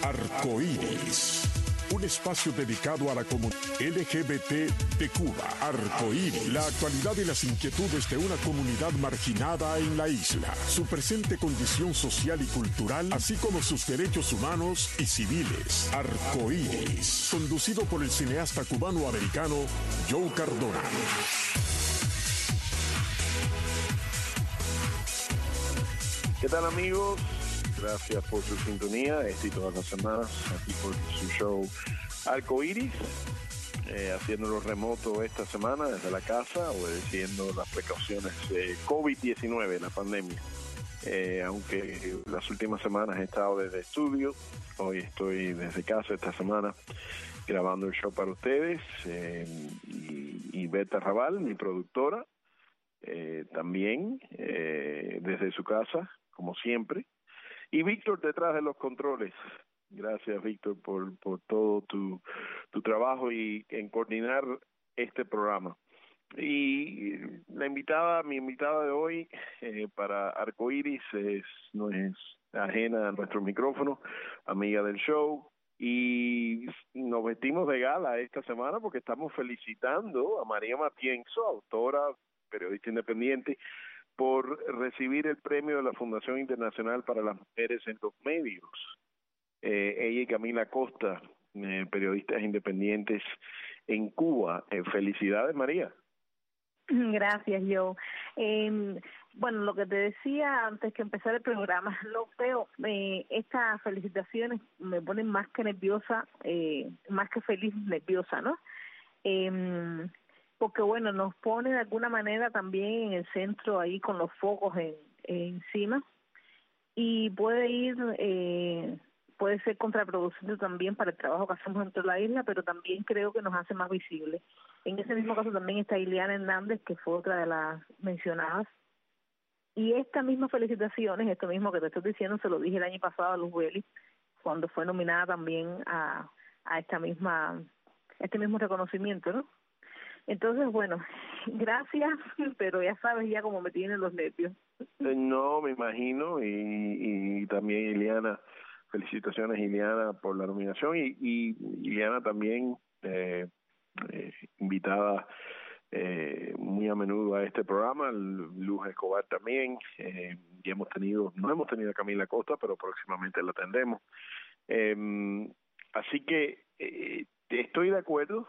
Arcoíris, un espacio dedicado a la comunidad LGBT de Cuba. Arcoíris, la actualidad y las inquietudes de una comunidad marginada en la isla, su presente condición social y cultural, así como sus derechos humanos y civiles. Arcoíris, conducido por el cineasta cubano-americano Joe Cardona. ¿Qué tal, amigos? Gracias por su sintonía, y todas las semanas, aquí por su show Arcoíris, haciéndolo remoto esta semana desde la casa, obedeciendo las precauciones de COVID-19, la pandemia. Aunque las últimas semanas he estado desde estudio, hoy estoy desde casa esta semana grabando el show para ustedes, y Berta Raval, mi productora, también desde su casa, como siempre. Y Víctor detrás de los controles. Gracias, Víctor, por todo tu trabajo y en coordinar este programa. Y mi invitada de hoy para Arcoíris no es ajena a nuestro micrófono, amiga del show. Y nos vestimos de gala esta semana porque estamos felicitando a María Matienzo, autora, periodista independiente, por recibir el premio de la Fundación Internacional para las Mujeres en los Medios. Ella y Camila Costa, periodistas independientes en Cuba. Felicidades, María. Gracias, yo. Bueno, lo que te decía antes que empezar el programa, lo veo, estas felicitaciones me ponen más que nerviosa, más que feliz, nerviosa, ¿no? Porque bueno, nos pone de alguna manera también en el centro ahí con los focos encima, y puede ser contraproducente también para el trabajo que hacemos dentro de la isla, pero también creo que nos hace más visibles. En ese mismo caso también está Ileana Hernández, que fue otra de las mencionadas, y estas mismas felicitaciones, esto mismo que te estoy diciendo, se lo dije el año pasado a Luz Vélez, cuando fue nominada también a este mismo reconocimiento, ¿no? Entonces, bueno, gracias, pero ya sabes ya cómo me tienen los nervios. No, me imagino, y también Ileana, felicitaciones, Ileana, por la nominación, y Ileana también invitada muy a menudo a este programa, Luz Escobar también, y no hemos tenido a Camila Costa, pero próximamente la tendremos. Así que estoy de acuerdo.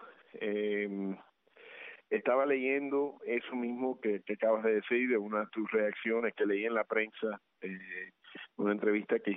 Estaba leyendo eso mismo que acabas de decir, de una de tus reacciones que leí en la prensa, una entrevista que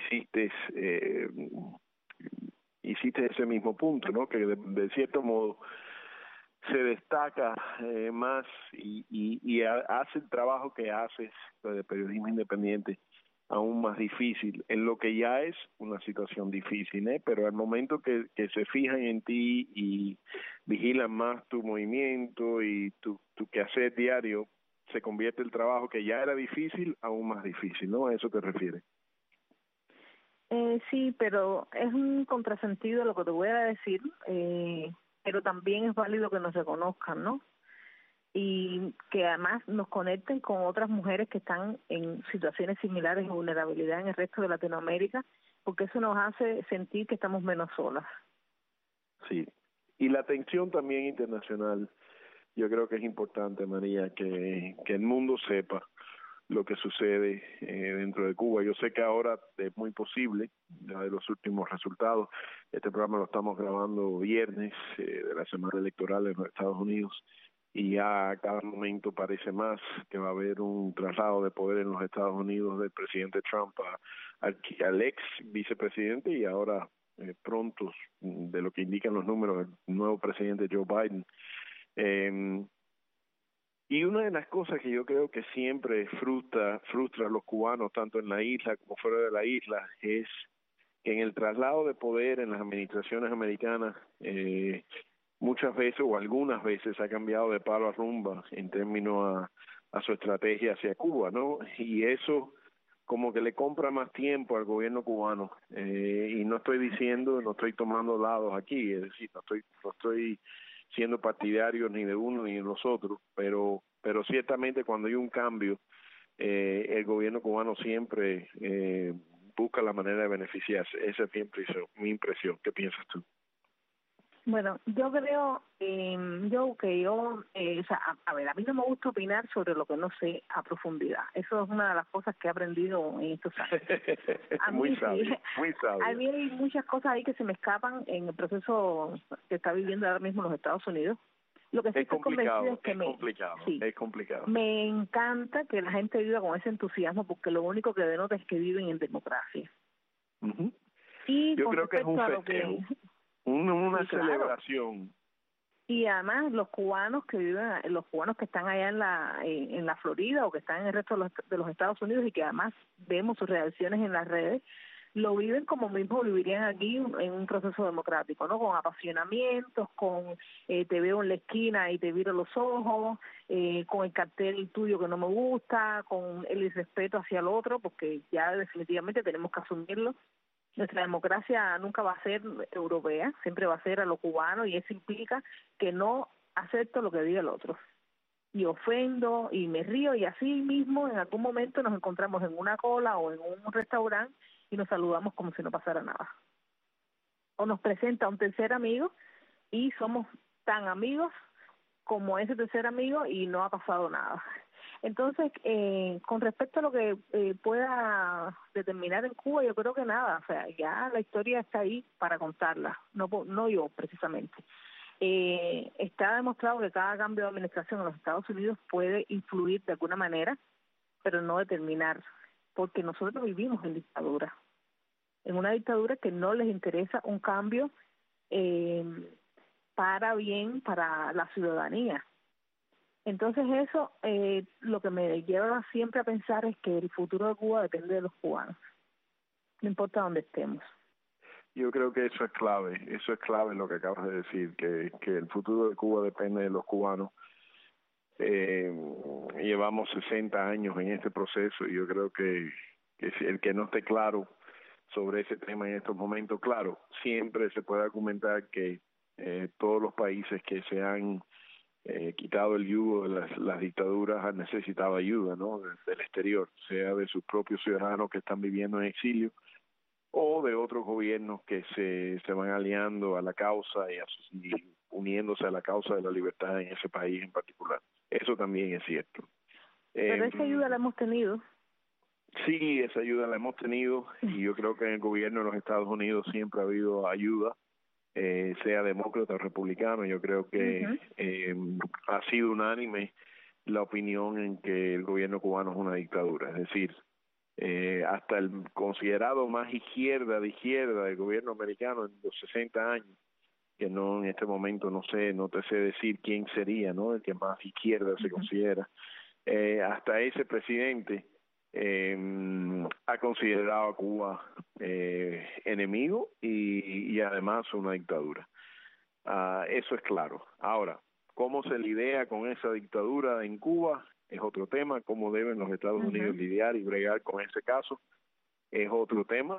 hiciste ese mismo punto, ¿no? Que de cierto modo se destaca más y hace el trabajo que haces de periodismo independiente aún más difícil, en lo que ya es una situación difícil, pero al momento que se fijan en ti y vigilan más tu movimiento y tu quehacer diario, se convierte el trabajo que ya era difícil aún más difícil, ¿no? ¿A eso te refieres? Sí, pero es un contrasentido lo que te voy a decir, pero también es válido que nos reconozcan, ¿no? Y que además nos conecten con otras mujeres que están en situaciones similares de vulnerabilidad en el resto de Latinoamérica, porque eso nos hace sentir que estamos menos solas. Sí, y la atención también internacional, yo creo que es importante, María, que el mundo sepa lo que sucede dentro de Cuba. Yo sé que ahora es muy posible, ya de los últimos resultados, este programa lo estamos grabando viernes de la semana electoral en los Estados Unidos, y ya a cada momento parece más que va a haber un traslado de poder en los Estados Unidos del presidente Trump al ex vicepresidente, y ahora pronto, de lo que indican los números, el nuevo presidente Joe Biden. Y una de las cosas que yo creo que siempre frustra a los cubanos, tanto en la isla como fuera de la isla, es que en el traslado de poder en las administraciones americanas, muchas veces o algunas veces ha cambiado de palo a rumba en términos a su estrategia hacia Cuba, ¿no? Y eso como que le compra más tiempo al gobierno cubano, y no estoy tomando lados aquí, es decir, no estoy siendo partidario ni de uno ni de los otros, pero ciertamente cuando hay un cambio, el gobierno cubano siempre busca la manera de beneficiarse. Esa es mi impresión. ¿Qué piensas tú? Bueno, yo creo, o sea, a ver, a mí no me gusta opinar sobre lo que no sé a profundidad. Eso es una de las cosas que he aprendido en estos años. Muy sabio, muy sabio. A mí hay muchas cosas ahí que se me escapan en el proceso que está viviendo ahora mismo los Estados Unidos. Lo que sí estoy convencida es que es complicado. Me encanta que la gente viva con ese entusiasmo, porque lo único que denota es que viven en democracia. Uh-huh. Y yo creo que es un festejo. Una sí, celebración. Claro. Y además los cubanos que están allá en la Florida o que están en el resto de los Estados Unidos y que además vemos sus reacciones en las redes, lo viven como mismo vivirían aquí en un proceso democrático, ¿no? Con apasionamientos, con te veo en la esquina y te viro los ojos, con el cartel tuyo que no me gusta, con el irrespeto hacia el otro, porque ya definitivamente tenemos que asumirlo. Nuestra democracia nunca va a ser europea, siempre va a ser a lo cubano, y eso implica que no acepto lo que diga el otro. Y ofendo y me río, y así mismo en algún momento nos encontramos en una cola o en un restaurante y nos saludamos como si no pasara nada. O nos presenta un tercer amigo y somos tan amigos como ese tercer amigo y no ha pasado nada. Entonces, con respecto a lo que pueda determinar en Cuba, yo creo que nada, o sea, ya la historia está ahí para contarla, no yo precisamente. Está demostrado que cada cambio de administración en los Estados Unidos puede influir de alguna manera, pero no determinar, porque nosotros vivimos en dictadura, en una dictadura que no les interesa un cambio para bien para la ciudadanía. Entonces eso lo que me lleva siempre a pensar es que el futuro de Cuba depende de los cubanos, no importa dónde estemos. Yo creo que eso es clave lo que acabas de decir, que el futuro de Cuba depende de los cubanos. Llevamos 60 años en este proceso y yo creo que si el que no esté claro sobre ese tema en estos momentos, claro, siempre se puede argumentar que todos los países que se han quitado el yugo de las dictaduras han necesitado ayuda, ¿no? Del exterior, sea de sus propios ciudadanos que están viviendo en exilio o de otros gobiernos que se van aliando a la causa y uniéndose a la causa de la libertad en ese país en particular. Eso también es cierto. Pero esa ayuda la hemos tenido. Sí, esa ayuda la hemos tenido y yo creo que en el gobierno de los Estados Unidos siempre ha habido ayuda, sea demócrata o republicano. Yo creo que ha sido unánime la opinión en que el gobierno cubano es una dictadura, es decir, hasta el considerado más de izquierda del gobierno americano en los 60 años, que no en este momento no te sé decir quién sería, ¿no? El que más izquierda se considera, hasta ese presidente ha considerado a Cuba enemigo y además una dictadura. Eso es claro. Ahora, ¿cómo se lidia con esa dictadura en Cuba? Es otro tema. ¿Cómo deben los Estados Unidos lidiar y bregar con ese caso? Es otro tema.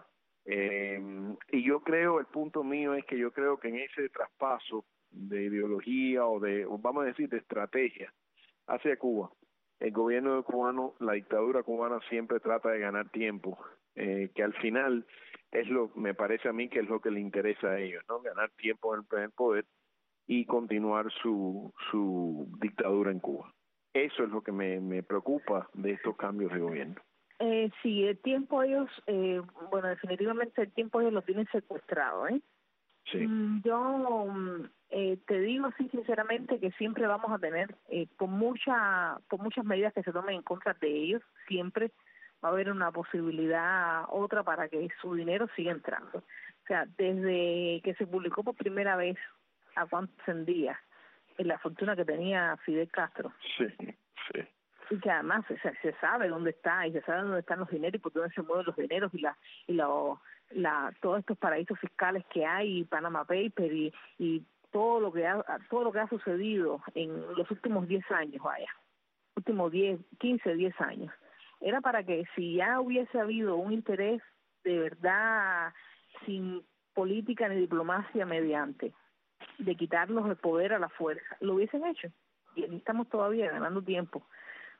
Y yo creo, el punto mío es que yo creo que en ese traspaso de ideología o vamos a decir, de estrategia hacia Cuba, el gobierno cubano, la dictadura cubana siempre trata de ganar tiempo, que al final me parece a mí que es lo que le interesa a ellos, ¿no? Ganar tiempo en el poder y continuar su dictadura en Cuba. Eso es lo que me preocupa de estos cambios de gobierno. Sí, el tiempo ellos, bueno, definitivamente el tiempo ellos lo tienen secuestrado, ¿eh? Sí. Yo te digo así sinceramente que siempre vamos a tener, por muchas medidas que se tomen en contra de ellos, siempre va a haber una posibilidad otra para que su dinero siga entrando. O sea, desde que se publicó por primera vez a cuánto ascendía en la fortuna que tenía Fidel Castro. Sí. Y que además se sabe dónde está y se sabe dónde están los dineros y por dónde se mueven los dineros todos estos paraísos fiscales que hay, y Panama Paper y todo lo que ha sucedido en los últimos 10 años, últimos 10 años. Era para que si ya hubiese habido un interés de verdad, sin política ni diplomacia mediante, de quitarnos el poder a la fuerza, lo hubiesen hecho. Y aquí estamos todavía ganando tiempo.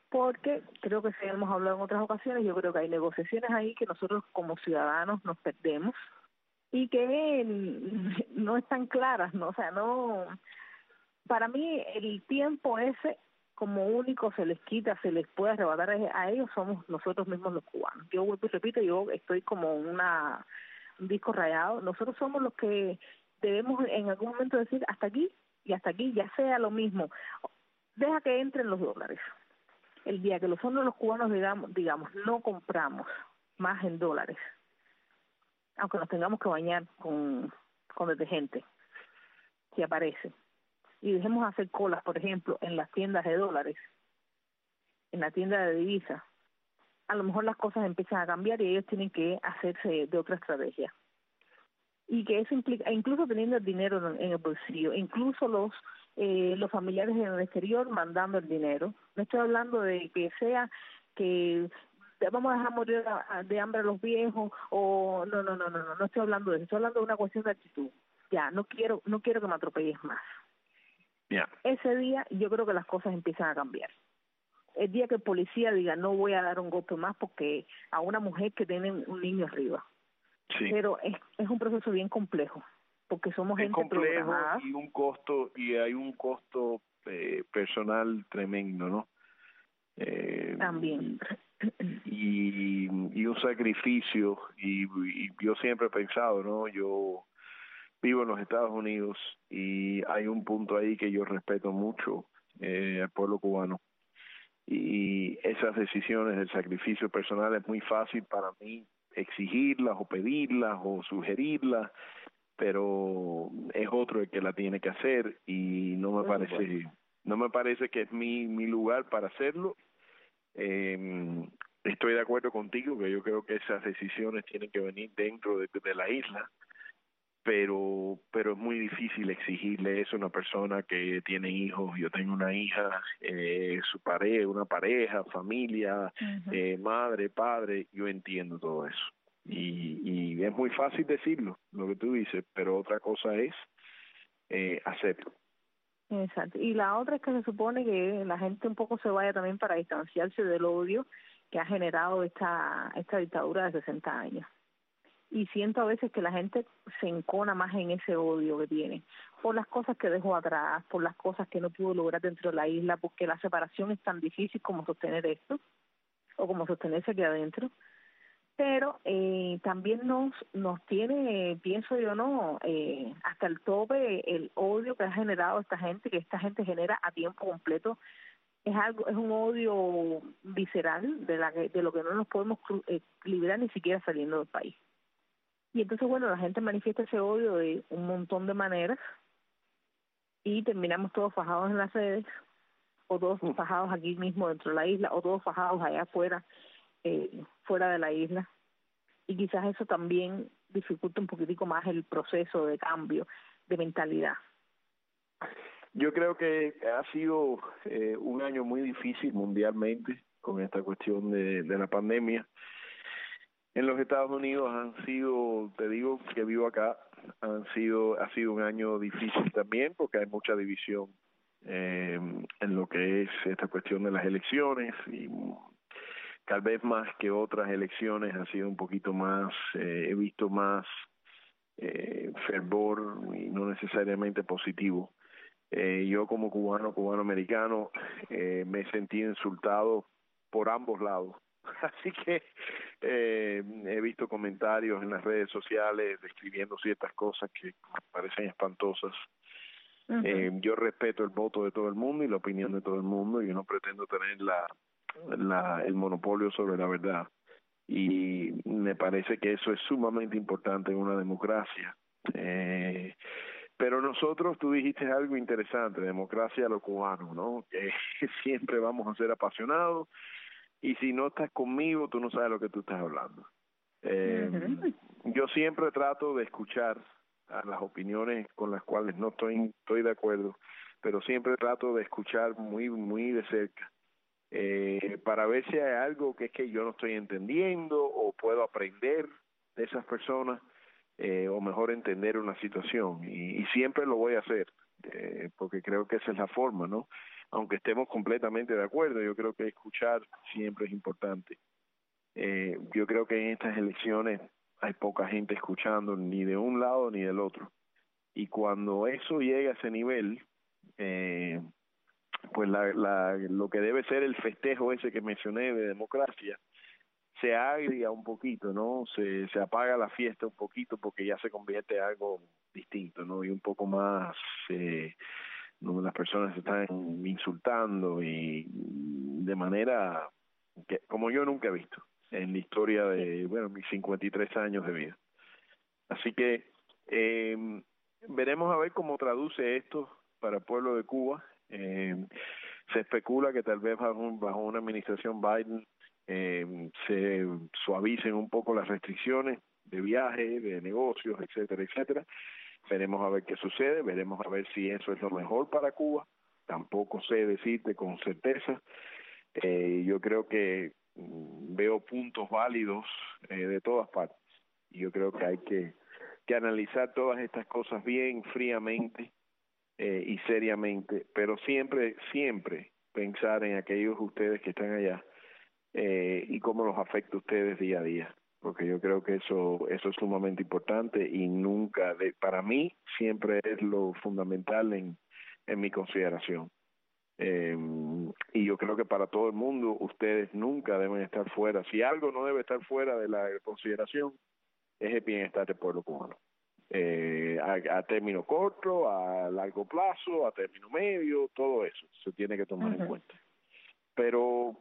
porque creo que si hemos hablado en otras ocasiones, yo creo que hay negociaciones ahí que nosotros como ciudadanos nos perdemos y que no están claras, ¿no? O sea, no, para mí el tiempo ese como único se les quita, se les puede arrebatar a ellos, somos nosotros mismos los cubanos. Yo vuelvo y repito, yo estoy como un disco rayado, nosotros somos los que debemos en algún momento decir hasta aquí y hasta aquí, ya sea lo mismo, deja que entren los dólares. El día que nosotros los cubanos digamos no compramos más en dólares, aunque nos tengamos que bañar con detergente, si aparece, y dejemos hacer colas, por ejemplo, en las tiendas de dólares, en la tienda de divisas, a lo mejor las cosas empiezan a cambiar y ellos tienen que hacerse de otra estrategia. Y que eso implica, incluso teniendo el dinero en el bolsillo, incluso los familiares en el exterior mandando el dinero. No estoy hablando de que sea que vamos a dejar morir de hambre a los viejos o no estoy hablando de eso, estoy hablando de una cuestión de actitud. Ya, no quiero que me atropelles más. Yeah. Ese día yo creo que las cosas empiezan a cambiar. El día que el policía diga no voy a dar un golpe más porque a una mujer que tiene un niño arriba. Sí. Pero es un proceso bien complejo porque somos gente complejo programada. y hay un costo personal tremendo, ¿no? También. Y un sacrificio y yo siempre he pensado, ¿no? Yo vivo en los Estados Unidos y hay un punto ahí que yo respeto mucho al pueblo cubano y esas decisiones del sacrificio personal es muy fácil para mí exigirlas o pedirlas o sugerirlas, pero es otro el que la tiene que hacer y no me parece que es mi lugar para hacerlo. Estoy de acuerdo contigo que yo creo que esas decisiones tienen que venir dentro de la isla, pero es muy difícil exigirle eso a una persona que tiene hijos. Yo tengo una hija, una pareja, familia, madre, padre, yo entiendo todo eso. Y es muy fácil decirlo, lo que tú dices, pero otra cosa es hacerlo. Exacto. Y la otra es que se supone que la gente un poco se vaya también para distanciarse del odio que ha generado esta dictadura de 60 años. Y siento a veces que la gente se encona más en ese odio que tiene, por las cosas que dejó atrás, por las cosas que no pudo lograr dentro de la isla, porque la separación es tan difícil como sostener esto, o como sostenerse aquí adentro. Pero también nos tiene, pienso yo, no hasta el tope el odio que ha generado esta gente, que esta gente genera a tiempo completo. Es un odio visceral de lo que no nos podemos liberar ni siquiera saliendo del país. Y entonces, bueno, la gente manifiesta ese odio de un montón de maneras y terminamos todos fajados en las redes, o todos fajados aquí mismo dentro de la isla, o todos fajados allá afuera, fuera de la isla. Y quizás eso también dificulta un poquitico más el proceso de cambio de mentalidad. Yo creo que ha sido un año muy difícil mundialmente con esta cuestión de la pandemia. En los Estados Unidos te digo que vivo acá, ha sido un año difícil también porque hay mucha división en lo que es esta cuestión de las elecciones y tal vez más que otras elecciones ha sido un poquito más, he visto más fervor y no necesariamente positivo. Yo como cubano-americano, me he sentido insultado por ambos lados. Así que he visto comentarios en las redes sociales describiendo ciertas cosas que me parecen espantosas. Yo respeto el voto de todo el mundo y la opinión de todo el mundo. Yo no pretendo tener el monopolio sobre la verdad. Y me parece que eso es sumamente importante en una democracia. Pero nosotros, tú dijiste algo interesante, democracia a los cubanos, ¿no? Que siempre vamos a ser apasionados y si no estás conmigo, tú no sabes lo que tú estás hablando. Yo siempre trato de escuchar a las opiniones con las cuales no estoy de acuerdo, pero siempre trato de escuchar muy, muy de cerca para ver si hay algo que es que yo no estoy entendiendo o puedo aprender de esas personas. O mejor entender una situación y siempre lo voy a hacer porque creo que esa es la forma, ¿no? aunque estemos completamente de acuerdo. Yo creo que escuchar siempre es importante. Yo creo que en estas elecciones hay poca gente escuchando ni de un lado ni del otro. Y cuando eso llega a ese nivel, pues lo que debe ser el festejo ese que mencioné de democracia, se agria un poquito, ¿no? Se apaga la fiesta un poquito porque ya se convierte en algo distinto, ¿no? Y un poco más, donde las personas se están insultando y de manera que como yo nunca he visto en la historia de, bueno, mis 53 años de vida. Así que veremos a ver cómo traduce esto para el pueblo de Cuba. Se especula que tal vez bajo una administración Biden se suavicen un poco las restricciones de viaje, de negocios, etcétera, etcétera. Veremos a ver qué sucede, veremos a ver si eso es lo mejor para Cuba. Tampoco sé decirte con certeza. Yo creo que veo puntos válidos de todas partes. Y yo creo que hay que analizar todas estas cosas bien fríamente y seriamente, pero siempre pensar en aquellos ustedes que están allá y cómo los afecta a ustedes día a día, porque yo creo que eso es sumamente importante y nunca, para mí, siempre es lo fundamental en mi consideración. Y yo creo que para todo el mundo ustedes nunca deben estar fuera. Si algo no debe estar fuera de la consideración, es el bienestar del pueblo cubano. A término corto, a largo plazo, a término medio, todo eso se tiene que tomar en cuenta. Pero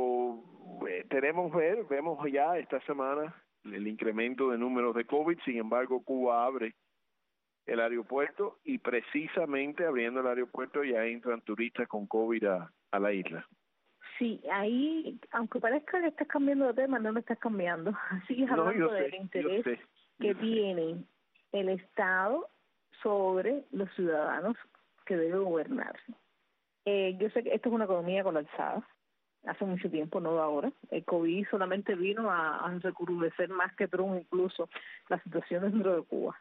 vemos ya esta semana el incremento de números de COVID. Sin embargo, Cuba abre el aeropuerto y precisamente abriendo el aeropuerto ya entran turistas con COVID a la isla. Sí, ahí, aunque parezca que estás cambiando de tema, no lo estás cambiando. Sigues hablando del interés que tiene el Estado sobre los ciudadanos que debe gobernarse. Yo sé que esto es una economía colapsada, hace mucho tiempo, no de ahora. El COVID solamente vino a recrudecer más que Trump incluso la situación dentro de Cuba.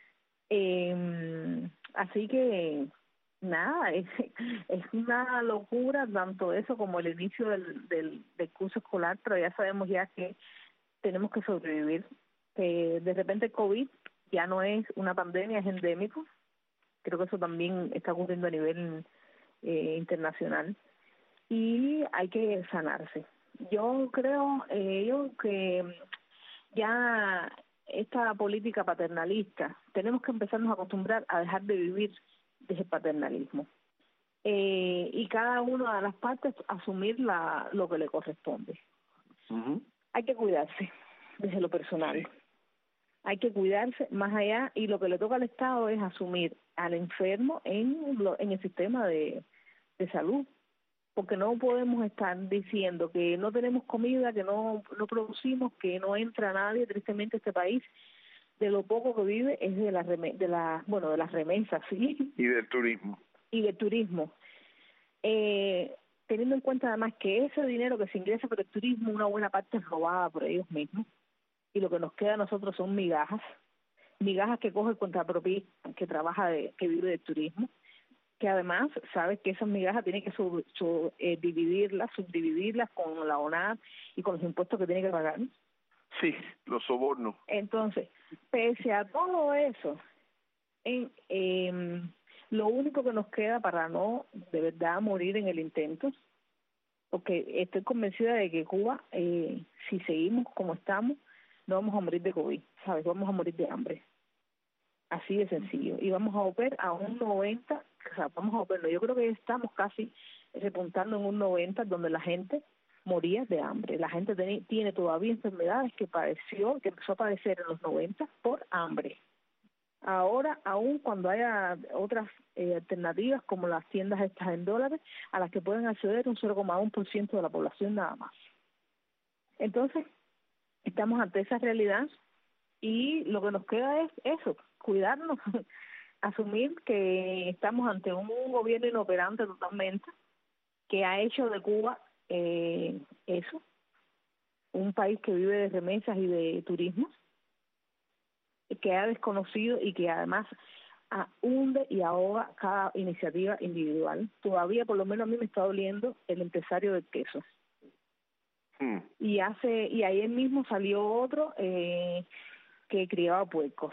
Así que nada, es una locura tanto eso como el inicio del curso escolar, pero ya sabemos ya que tenemos que sobrevivir. De repente el COVID ya no es una pandemia, es endémico. Creo que eso también está ocurriendo a nivel internacional y hay que sanarse. Yo creo que ya esta política paternalista, tenemos que empezarnos a acostumbrar a dejar de vivir desde el paternalismo y cada una de las partes asumir lo que le corresponde. Hay que cuidarse desde lo personal. Hay que cuidarse más allá y lo que le toca al Estado es asumir al enfermo en el sistema de salud, porque no podemos estar diciendo que no tenemos comida, que no producimos, que no entra nadie. Tristemente este país de lo poco que vive es de las remesas, sí, y del turismo. Teniendo en cuenta además que ese dinero que se ingresa por el turismo, una buena parte es robada por ellos mismos. Y lo que nos queda a nosotros son migajas que coge el contrapropista que que vive del turismo, que además sabe que esas migajas tiene que subdividirlas con la ONAD y con los impuestos que tiene que pagar. Sí, los sobornos. Entonces, pese a todo eso, lo único que nos queda para no de verdad morir en el intento, porque estoy convencida de que Cuba, si seguimos como estamos, no vamos a morir de COVID, ¿sabes? Vamos a morir de hambre. Así de sencillo. Y vamos a volver a un 90, yo creo que estamos casi repuntando en un 90 donde la gente moría de hambre. La gente tiene todavía enfermedades que empezó a padecer en los 90 por hambre. Ahora, aún cuando haya otras alternativas como las tiendas estas en dólares, a las que pueden acceder un 0,1% de la población nada más. Entonces, estamos ante esa realidad y lo que nos queda es eso, cuidarnos, asumir que estamos ante un gobierno inoperante totalmente, que ha hecho de Cuba eso, un país que vive de remesas y de turismo, que ha desconocido y que además hunde y ahoga cada iniciativa individual. Todavía, por lo menos a mí me está doliendo el empresario del queso. Y ayer mismo salió otro que criaba puercos.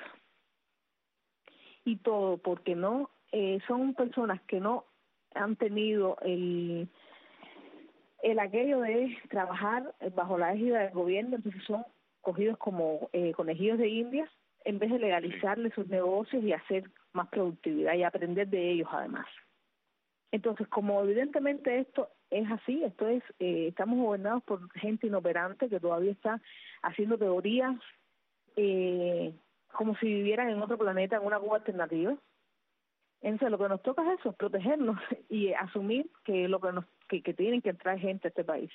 Y todo porque no son personas que no han tenido el aquello de trabajar bajo la égida del gobierno, entonces son cogidos como conejillos de indias en vez de legalizarles sus negocios y hacer más productividad y aprender de ellos además. Entonces, como evidentemente esto es así, estamos gobernados por gente inoperante que todavía está haciendo teorías como si vivieran en otro planeta, en una Cuba alternativa. Entonces, lo que nos toca es eso, protegernos y asumir que lo que tienen que entrar gente a este país.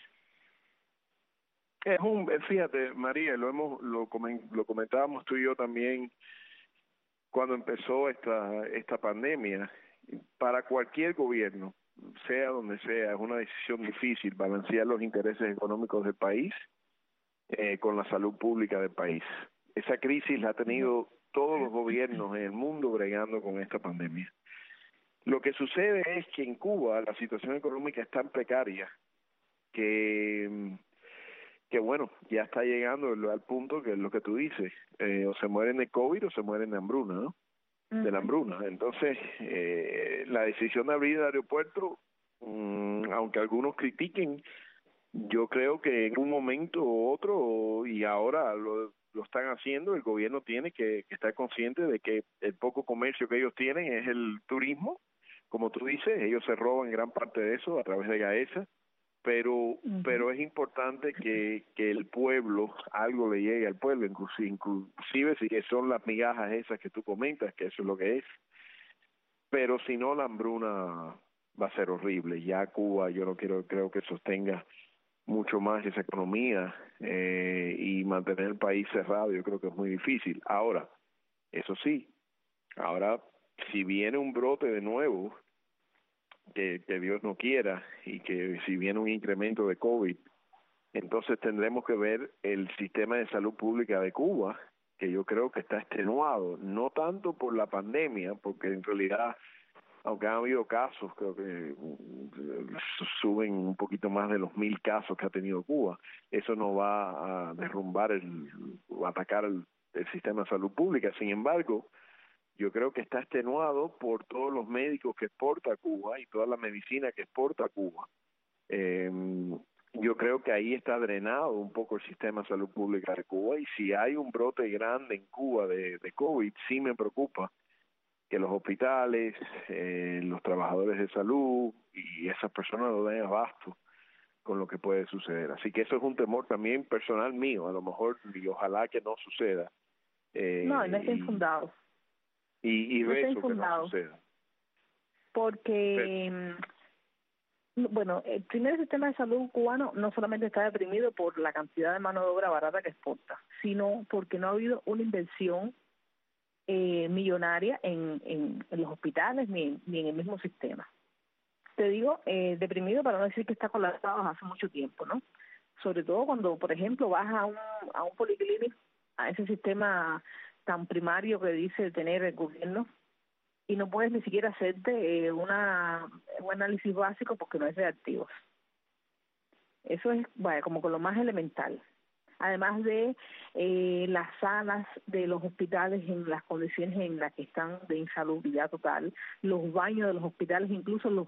Fíjate, María, lo comentábamos tú y yo también cuando empezó esta pandemia. Para cualquier gobierno, sea donde sea, es una decisión difícil balancear los intereses económicos del país con la salud pública del país. Esa crisis la ha tenido todos los gobiernos en el mundo bregando con esta pandemia. Lo que sucede es que en Cuba la situación económica es tan precaria que bueno, ya está llegando al punto que es lo que tú dices, o se mueren de COVID o se mueren de hambruna, ¿no? De la hambruna. Entonces, la decisión de abrir el aeropuerto, aunque algunos critiquen, yo creo que en un momento u otro, y ahora lo están haciendo, el gobierno tiene que estar consciente de que el poco comercio que ellos tienen es el turismo. Como tú dices, ellos se roban gran parte de eso a través de GAESA, pero es importante que el pueblo, algo le llegue al pueblo, inclusive si son las migajas esas que tú comentas, que eso es lo que es, pero si no, la hambruna va a ser horrible. Ya Cuba, yo no creo que sostenga mucho más esa economía y mantener el país cerrado, yo creo que es muy difícil. Ahora, eso sí, si viene un brote de nuevo, que Dios no quiera, y que si viene un incremento de COVID, entonces tendremos que ver el sistema de salud pública de Cuba, que yo creo que está extenuado, no tanto por la pandemia, porque en realidad, aunque han habido casos, creo que suben un poquito más de los 1,000 casos que ha tenido Cuba, eso no va a derrumbar o atacar el sistema de salud pública. Sin embargo, yo creo que está extenuado por todos los médicos que exporta Cuba y toda la medicina que exporta Cuba. Yo creo que ahí está drenado un poco el sistema de salud pública de Cuba, y si hay un brote grande en Cuba de COVID, sí me preocupa que los hospitales, los trabajadores de salud y esas personas no den abasto con lo que puede suceder. Así que eso es un temor también personal mío, a lo mejor, y ojalá que no suceda. No está infundado. Y no está rezo que no suceda. Porque, bueno, el primer sistema de salud cubano no solamente está deprimido por la cantidad de mano de obra barata que exporta, sino porque no ha habido una inversión millonaria en los hospitales ni en el mismo sistema. Te digo deprimido para no decir que está colapsado hace mucho tiempo, ¿no? Sobre todo cuando, por ejemplo, vas a un policlínico, a ese sistema tan primario que dice tener el gobierno, y no puedes ni siquiera hacerte un análisis básico porque no es de activos. Eso es como con lo más elemental. Además de las salas de los hospitales en las condiciones en las que están de insalubridad total, los baños de los hospitales, incluso los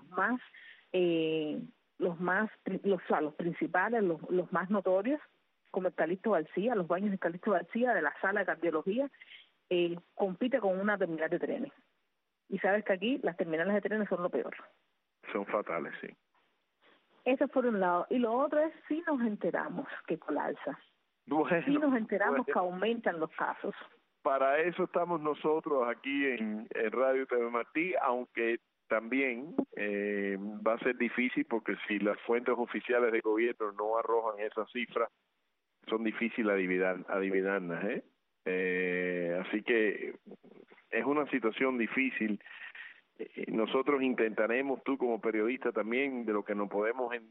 principales, los más notorios, como el Calixto García, los baños de Calixto García, de la sala de cardiología, compite con una terminal de trenes. Y sabes que aquí las terminales de trenes son lo peor. Son fatales, sí. Eso por un lado. Y lo otro es si nos enteramos que colapsa. Bueno, si nos enteramos que aumentan los casos. Para eso estamos nosotros aquí en Radio TV Martí, aunque también va a ser difícil porque si las fuentes oficiales de gobierno no arrojan esas cifras, son difíciles adivinarlas, así que es una situación difícil. Nosotros intentaremos, tú como periodista también, de lo que nos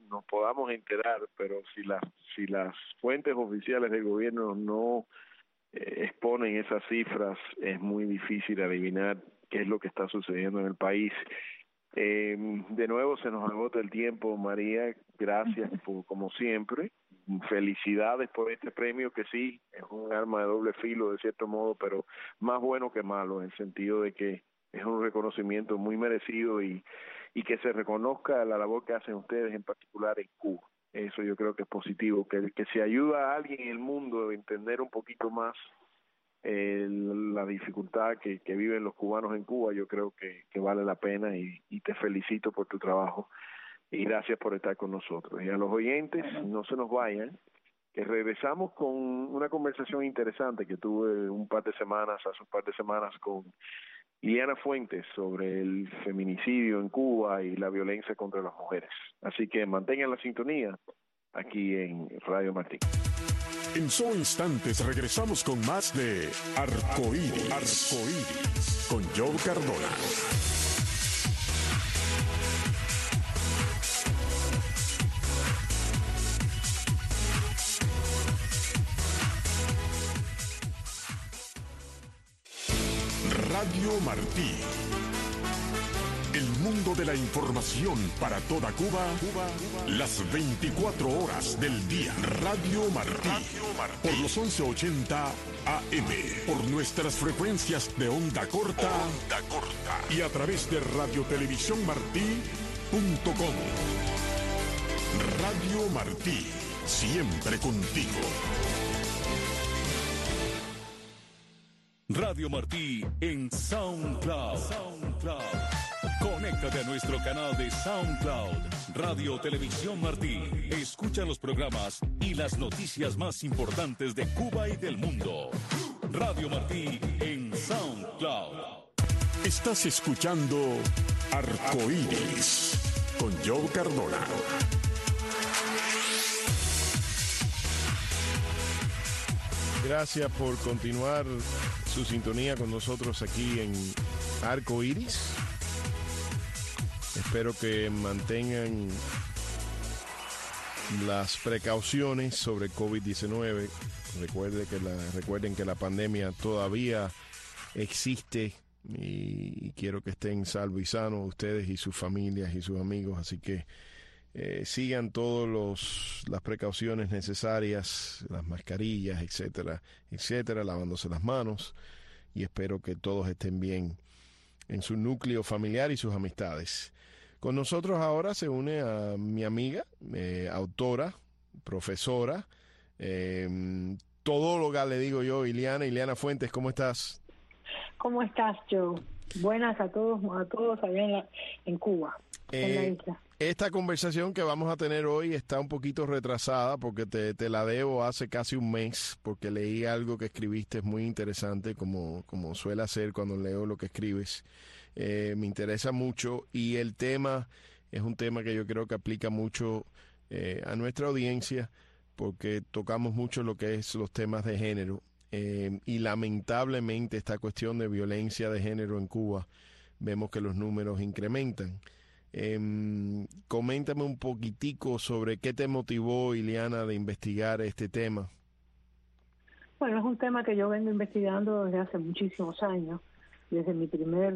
podamos enterar, pero si las fuentes oficiales del gobierno no exponen esas cifras, es muy difícil adivinar qué es lo que está sucediendo en el país. De nuevo se nos agota el tiempo, María. Gracias como siempre. Felicidades por este premio, que sí, es un arma de doble filo de cierto modo, pero más bueno que malo, en el sentido de que es un reconocimiento muy merecido y que se reconozca la labor que hacen ustedes, en particular en Cuba. Eso yo creo que es positivo, que se ayuda a alguien en el mundo a entender un poquito más la dificultad que viven los cubanos en Cuba. Yo creo que vale la pena y te felicito por tu trabajo y gracias por estar con nosotros. Y a los oyentes, no se nos vayan, que regresamos con una conversación interesante que tuve hace un par de semanas con Liliana Fuentes sobre el feminicidio en Cuba y la violencia contra las mujeres. Así que mantengan la sintonía aquí en Radio Martín. En solo instantes regresamos con más de Arcoíris con Joe Cardona. Radio Martí. El mundo de la información para toda Cuba, las 24 horas del día. Radio Martí. Por los 1180 AM. Por nuestras frecuencias de onda corta. Y a través de radiotelevisiónmartí.com. Radio Martí. Siempre contigo. Radio Martí en SoundCloud. Conéctate a nuestro canal de SoundCloud, Radio Televisión Martí. Escucha los programas y las noticias más importantes de Cuba y del mundo. Radio Martí en SoundCloud. Estás escuchando Arcoíris con Joe Cardona. Gracias por continuar su sintonía con nosotros aquí en Arcoíris. Espero que mantengan las precauciones sobre COVID-19. Recuerden que la pandemia todavía existe y quiero que estén salvos y sanos ustedes y sus familias y sus amigos. Así que sigan todas las precauciones necesarias, las mascarillas, etcétera, lavándose las manos, y espero que todos estén bien en su núcleo familiar y sus amistades. Con nosotros ahora se une a mi amiga, autora, profesora, todóloga, le digo yo, Liliana Fuentes. ¿Cómo estás? ¿Cómo estás, Joe? Buenas a todos allá en Cuba, en la isla. Esta conversación que vamos a tener hoy está un poquito retrasada porque te la debo hace casi un mes, porque leí algo que escribiste muy interesante, como suele hacer cuando leo lo que escribes. Me interesa mucho y el tema es un tema que yo creo que aplica mucho a nuestra audiencia, porque tocamos mucho lo que es los temas de género y lamentablemente esta cuestión de violencia de género en Cuba, vemos que los números incrementan. Coméntame un poquitico sobre qué te motivó, Liliana, de investigar este tema. Bueno, es un tema que yo vengo investigando desde hace muchísimos años, desde mi primer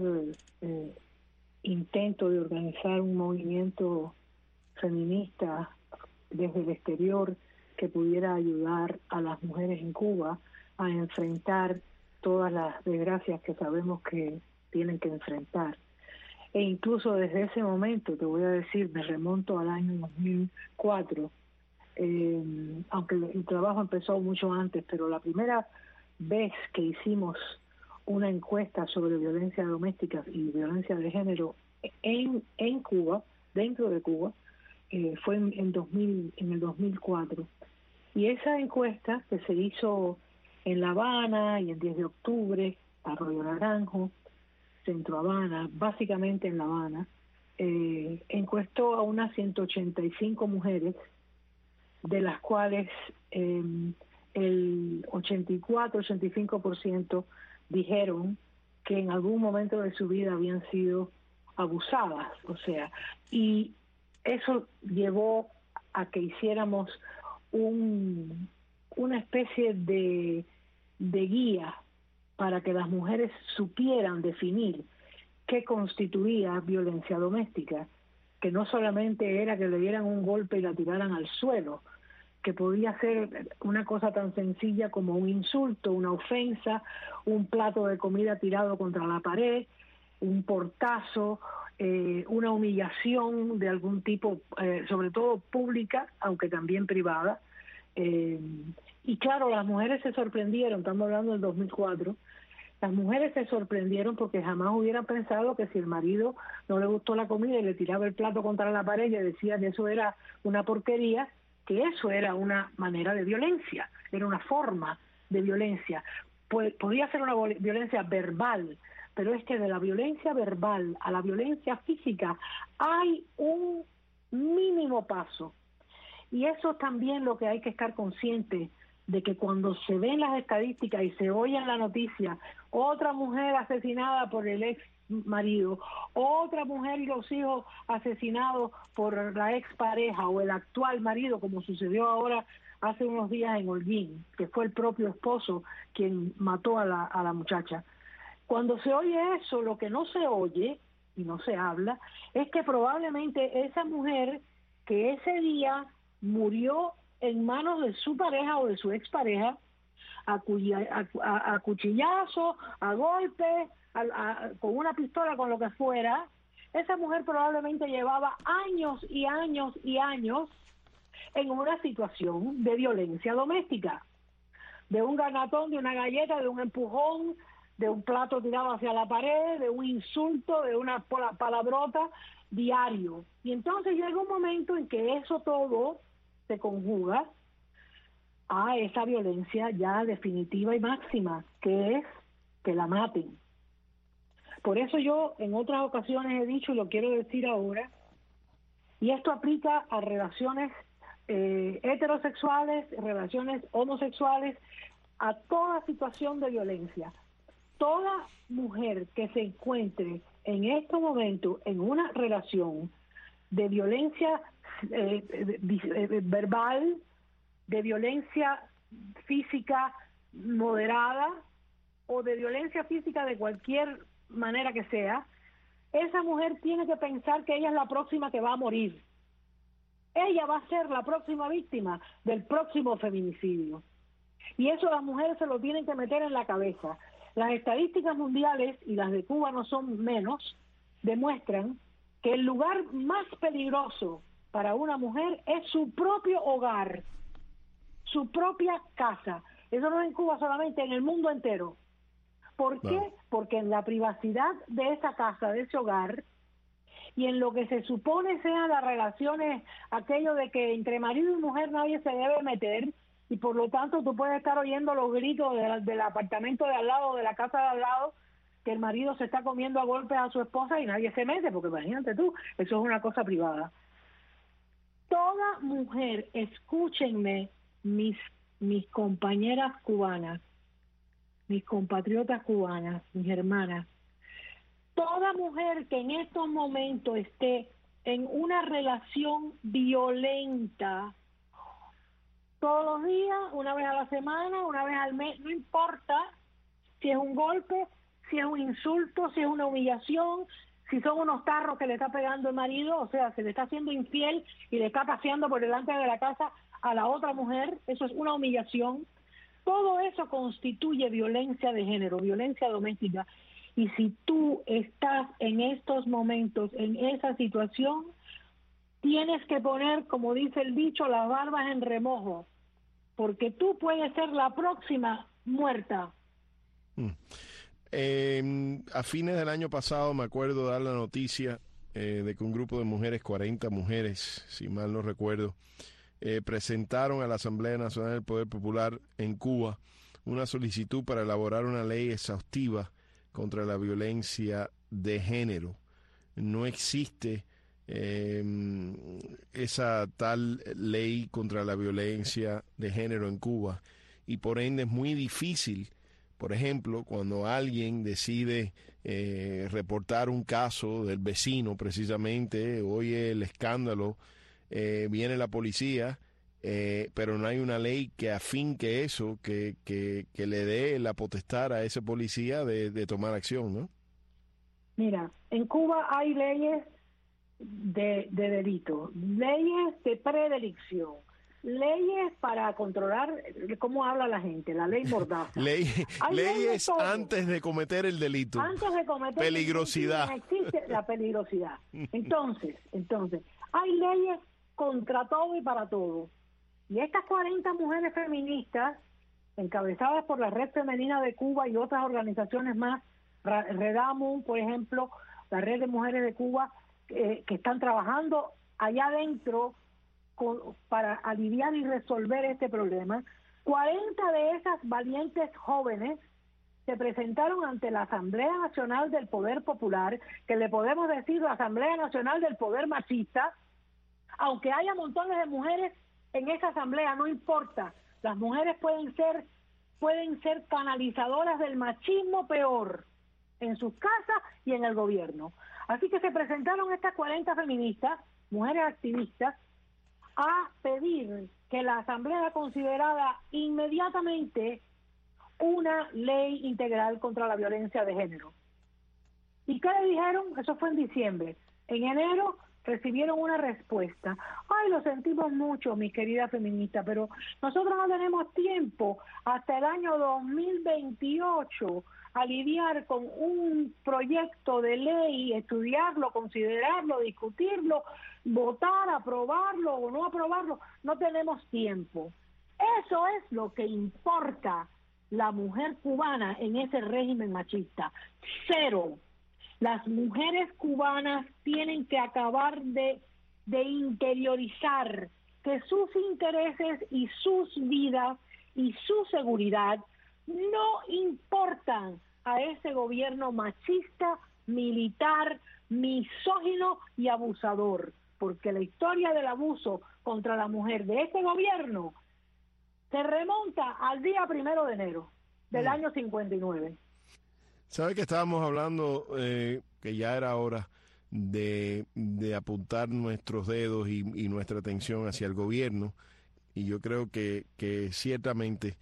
intento de organizar un movimiento feminista desde el exterior que pudiera ayudar a las mujeres en Cuba a enfrentar todas las desgracias que sabemos que tienen que enfrentar. E incluso desde ese momento, te voy a decir, me remonto al año 2004, aunque el trabajo empezó mucho antes, pero la primera vez que hicimos una encuesta sobre violencia doméstica y violencia de género en Cuba, dentro de Cuba, fue en el 2004. Y esa encuesta que se hizo en La Habana y el 10 de octubre, Arroyo Naranjo, Centro Habana, básicamente en La Habana, encuestó a unas 185 mujeres, de las cuales el 84-85% dijeron que en algún momento de su vida habían sido abusadas, y eso llevó a que hiciéramos una especie de de guía para que las mujeres supieran definir qué constituía violencia doméstica, que no solamente era que le dieran un golpe y la tiraran al suelo, que podía ser una cosa tan sencilla como un insulto, una ofensa, un plato de comida tirado contra la pared, un portazo, una humillación de algún tipo, sobre todo pública, aunque también privada. Y claro, las mujeres se sorprendieron, estamos hablando del 2004, las mujeres se sorprendieron porque jamás hubieran pensado que si el marido no le gustó la comida y le tiraba el plato contra la pared y le decía que eso era una porquería, que eso era una manera de violencia, era una forma de violencia. Pues podía ser una violencia verbal, pero es que de la violencia verbal a la violencia física hay un mínimo paso. Y eso es también lo que hay que estar consciente de, que cuando se ven las estadísticas y se oye en la noticia, otra mujer asesinada por el ex marido, otra mujer y los hijos asesinados por la ex pareja o el actual marido, como sucedió ahora hace unos días en Holguín, que fue el propio esposo quien mató a la muchacha. Cuando se oye eso, lo que no se oye y no se habla es que probablemente esa mujer que ese día murió en manos de su pareja o de su expareja, a cuchillazo, a golpe, con una pistola, con lo que fuera, esa mujer probablemente llevaba años y años y años en una situación de violencia doméstica, de un ganatón, de una galleta, de un empujón, de un plato tirado hacia la pared, de un insulto, de una palabrota diario. Y entonces llega un momento en que eso todo se conjuga a esa violencia ya definitiva y máxima, que es que la maten. Por eso yo en otras ocasiones he dicho, y lo quiero decir ahora, y esto aplica a relaciones heterosexuales, relaciones homosexuales, a toda situación de violencia. Toda mujer que se encuentre en este momento en una relación de violencia verbal, de violencia física moderada o de violencia física de cualquier manera que sea, esa mujer tiene que pensar que ella es la próxima que va a morir. Ella va a ser la próxima víctima del próximo feminicidio. Y eso las mujeres se lo tienen que meter en la cabeza. Las estadísticas mundiales, y las de Cuba no son menos, demuestran que el lugar más peligroso para una mujer es su propio hogar, su propia casa. Eso no es en Cuba solamente, en el mundo entero. ¿Por qué? Porque en la privacidad de esa casa, de ese hogar, y en lo que se supone sean las relaciones, aquello de que entre marido y mujer nadie se debe meter, y por lo tanto tú puedes estar oyendo los gritos del apartamento de al lado, de la casa de al lado, que el marido se está comiendo a golpes a su esposa y nadie se mete, porque imagínate tú, eso es una cosa privada. Toda mujer, escúchenme, mis compañeras cubanas, mis compatriotas cubanas, mis hermanas, toda mujer que en estos momentos esté en una relación violenta, todos los días, una vez a la semana, una vez al mes, no importa si es un golpe, si es un insulto, si es una humillación, si son unos tarros que le está pegando el marido, o sea, se le está haciendo infiel y le está paseando por delante de la casa a la otra mujer, eso es una humillación. Todo eso constituye violencia de género, violencia doméstica. Y si tú estás en estos momentos, en esa situación, tienes que poner, como dice el dicho, las barbas en remojo, porque tú puedes ser la próxima muerta. A fines del año pasado me acuerdo dar la noticia de que un grupo de mujeres, 40 mujeres, si mal no recuerdo, presentaron a la Asamblea Nacional del Poder Popular en Cuba una solicitud para elaborar una ley exhaustiva contra la violencia de género. No existe esa tal ley contra la violencia de género en Cuba y por ende es muy difícil, por ejemplo, cuando alguien decide reportar un caso del vecino precisamente, oye el escándalo, viene la policía pero no hay una ley que afinque eso, que le dé la potestad a ese policía de tomar acción, ¿no? Mira, en Cuba hay leyes de delito, leyes de predelicción, leyes para controlar cómo habla la gente, la ley Mordaza. Leyes antes de cometer el delito. Antes de cometer peligrosidad. El delito, existe la peligrosidad. Entonces, hay leyes contra todo y para todo. Y estas 40 mujeres feministas, encabezadas por la Red Femenina de Cuba y otras organizaciones más, Redamun, por ejemplo, la Red de Mujeres de Cuba, que están trabajando allá adentro para aliviar y resolver este problema. 40 de esas valientes jóvenes se presentaron ante la Asamblea Nacional del Poder Popular, que le podemos decir la Asamblea Nacional del Poder Machista, aunque haya montones de mujeres en esa asamblea, no importa, las mujeres pueden ser canalizadoras del machismo peor en sus casas y en el gobierno. Así que se presentaron estas 40 feministas, mujeres activistas, a pedir que la Asamblea considerara inmediatamente una ley integral contra la violencia de género. ¿Y qué le dijeron? Eso fue en diciembre. En enero recibieron una respuesta. Ay, lo sentimos mucho, mi querida feminista, pero nosotros no tenemos tiempo hasta el año 2028 a lidiar con un proyecto de ley, estudiarlo, considerarlo, discutirlo, votar, aprobarlo o no aprobarlo. No tenemos tiempo. Eso es lo que importa la mujer cubana en ese régimen machista. Cero. Las mujeres cubanas tienen que acabar de interiorizar que sus intereses y sus vidas y su seguridad no importan a ese gobierno machista, militar, misógino y abusador, porque la historia del abuso contra la mujer de este gobierno se remonta al día 1 de enero del año 59. ¿Sabe que estábamos hablando que ya era hora de apuntar nuestros dedos y nuestra atención hacia el gobierno? Y yo creo que ciertamente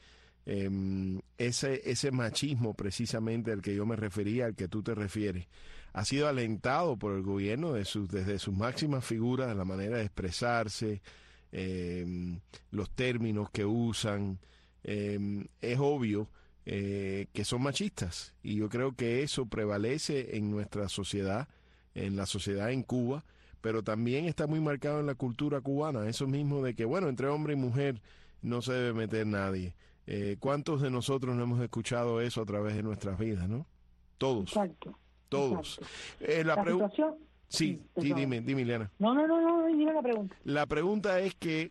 ese machismo precisamente al que yo me refería, al que tú te refieres, ha sido alentado por el gobierno desde sus máximas figuras, de la manera de expresarse, los términos que usan. Es obvio que son machistas, y yo creo que eso prevalece en nuestra sociedad, en la sociedad en Cuba, pero también está muy marcado en la cultura cubana, eso mismo de que, bueno, entre hombre y mujer no se debe meter nadie. ¿Cuántos de nosotros no hemos escuchado eso a través de nuestras vidas, no? Todos. Exacto. Todos. La situación... Sí, dime, Ileana. No, dime la pregunta. La pregunta es que,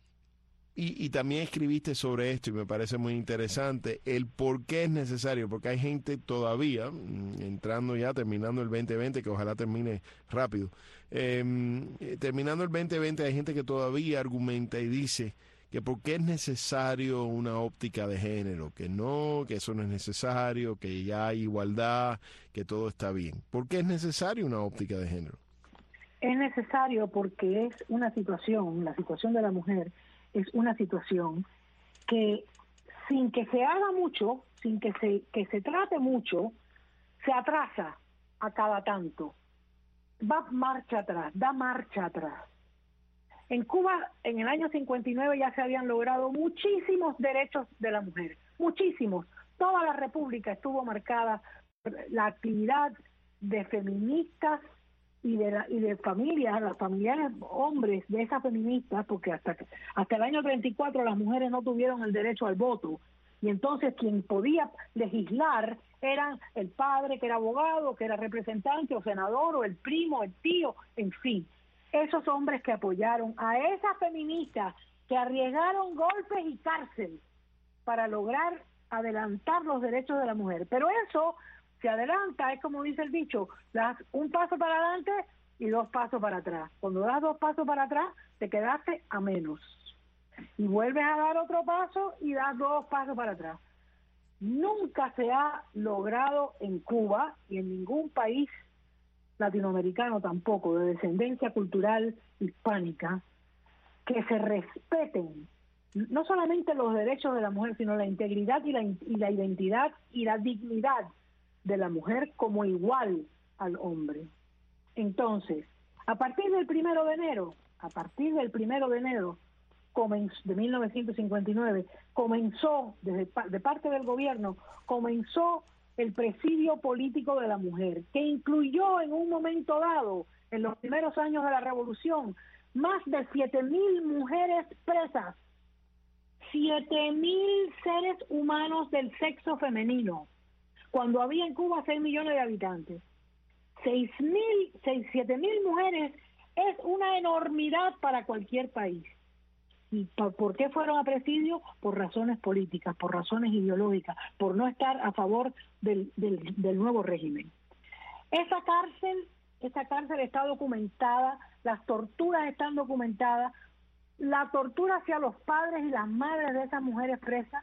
y también escribiste sobre esto y me parece muy interesante, el por qué es necesario, porque hay gente todavía, terminando el 2020, que ojalá termine rápido, terminando el 2020 hay gente que todavía argumenta y dice que por qué es necesario una óptica de género, que eso no es necesario, que ya hay igualdad, que todo está bien. ¿Por qué es necesario una óptica de género? Es necesario porque es una situación, la situación de la mujer es una situación que sin que se haga mucho, sin que se trate mucho, se atrasa a cada tanto. Da marcha atrás. En Cuba, en el año 59 ya se habían logrado muchísimos derechos de la mujer, muchísimos. Toda la República estuvo marcada por la actividad de feministas y de familias, las familiares hombres de esas feministas, porque hasta el año 34 las mujeres no tuvieron el derecho al voto, y entonces quien podía legislar eran el padre, que era abogado, que era representante o senador, o el primo, el tío, en fin. Esos hombres que apoyaron a esas feministas que arriesgaron golpes y cárcel para lograr adelantar los derechos de la mujer. Pero eso se adelanta, es como dice el dicho, das un paso para adelante y 2 pasos para atrás. Cuando das 2 pasos para atrás, te quedaste a menos. Y vuelves a dar otro paso y das 2 pasos para atrás. Nunca se ha logrado en Cuba y en ningún país latinoamericano tampoco, de descendencia cultural hispánica, que se respeten no solamente los derechos de la mujer, sino la integridad y la identidad y la dignidad de la mujer como igual al hombre. Entonces, a partir del 1 de enero de 1959, comenzó, de parte del gobierno, comenzó el presidio político de la mujer, que incluyó en un momento dado, en los primeros años de la revolución, más de 7,000 mujeres presas, 7,000 seres humanos del sexo femenino, cuando había en Cuba 6 millones de habitantes. 7,000 mujeres es una enormidad para cualquier país. ¿Y por qué fueron a presidio? Por razones políticas, por razones ideológicas, por no estar a favor del nuevo régimen. Esa cárcel está documentada, las torturas están documentadas, la tortura hacia los padres y las madres de esas mujeres presas.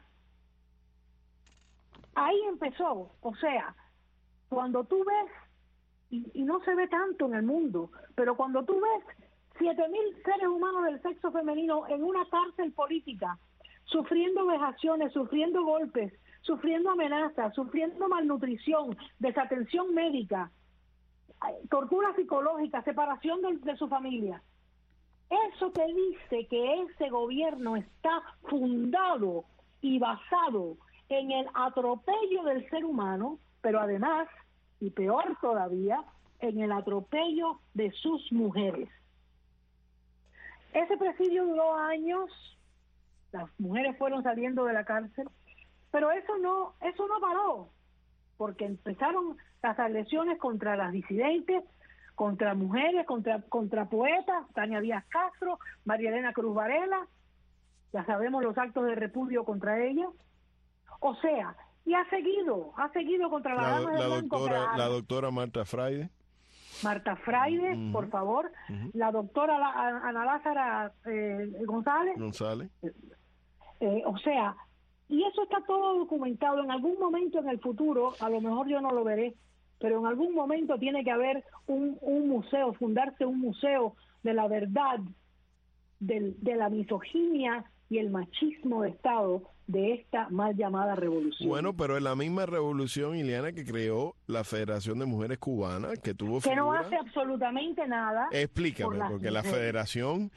Ahí empezó, o sea, cuando tú ves, y no se ve tanto en el mundo, pero cuando tú ves 7,000 seres humanos del sexo femenino en una cárcel política, sufriendo vejaciones, sufriendo golpes, sufriendo amenazas, sufriendo malnutrición, desatención médica, tortura psicológica, separación de su familia. Eso te dice que ese gobierno está fundado y basado en el atropello del ser humano, pero además, y peor todavía, en el atropello de sus mujeres. Ese presidio duró años, las mujeres fueron saliendo de la cárcel, pero eso no paró, porque empezaron las agresiones contra las disidentes, contra mujeres, contra poetas, Tania Díaz Castro, María Elena Cruz Varela, ya sabemos los actos de repudio contra ella. O sea, y ha seguido contra las damas de blanco. La doctora Marta Fraide. Marta Fraide, por favor, la doctora Ana Lázara González. O sea, y eso está todo documentado. En algún momento en el futuro, a lo mejor yo no lo veré, pero en algún momento tiene que haber un museo, fundarse un museo de la verdad, de la misoginia y el machismo de Estado de esta mal llamada revolución. Bueno, pero es la misma revolución, Ileana, que creó la Federación de Mujeres Cubanas, que tuvo que no hace absolutamente nada. Explícame, porque la Federación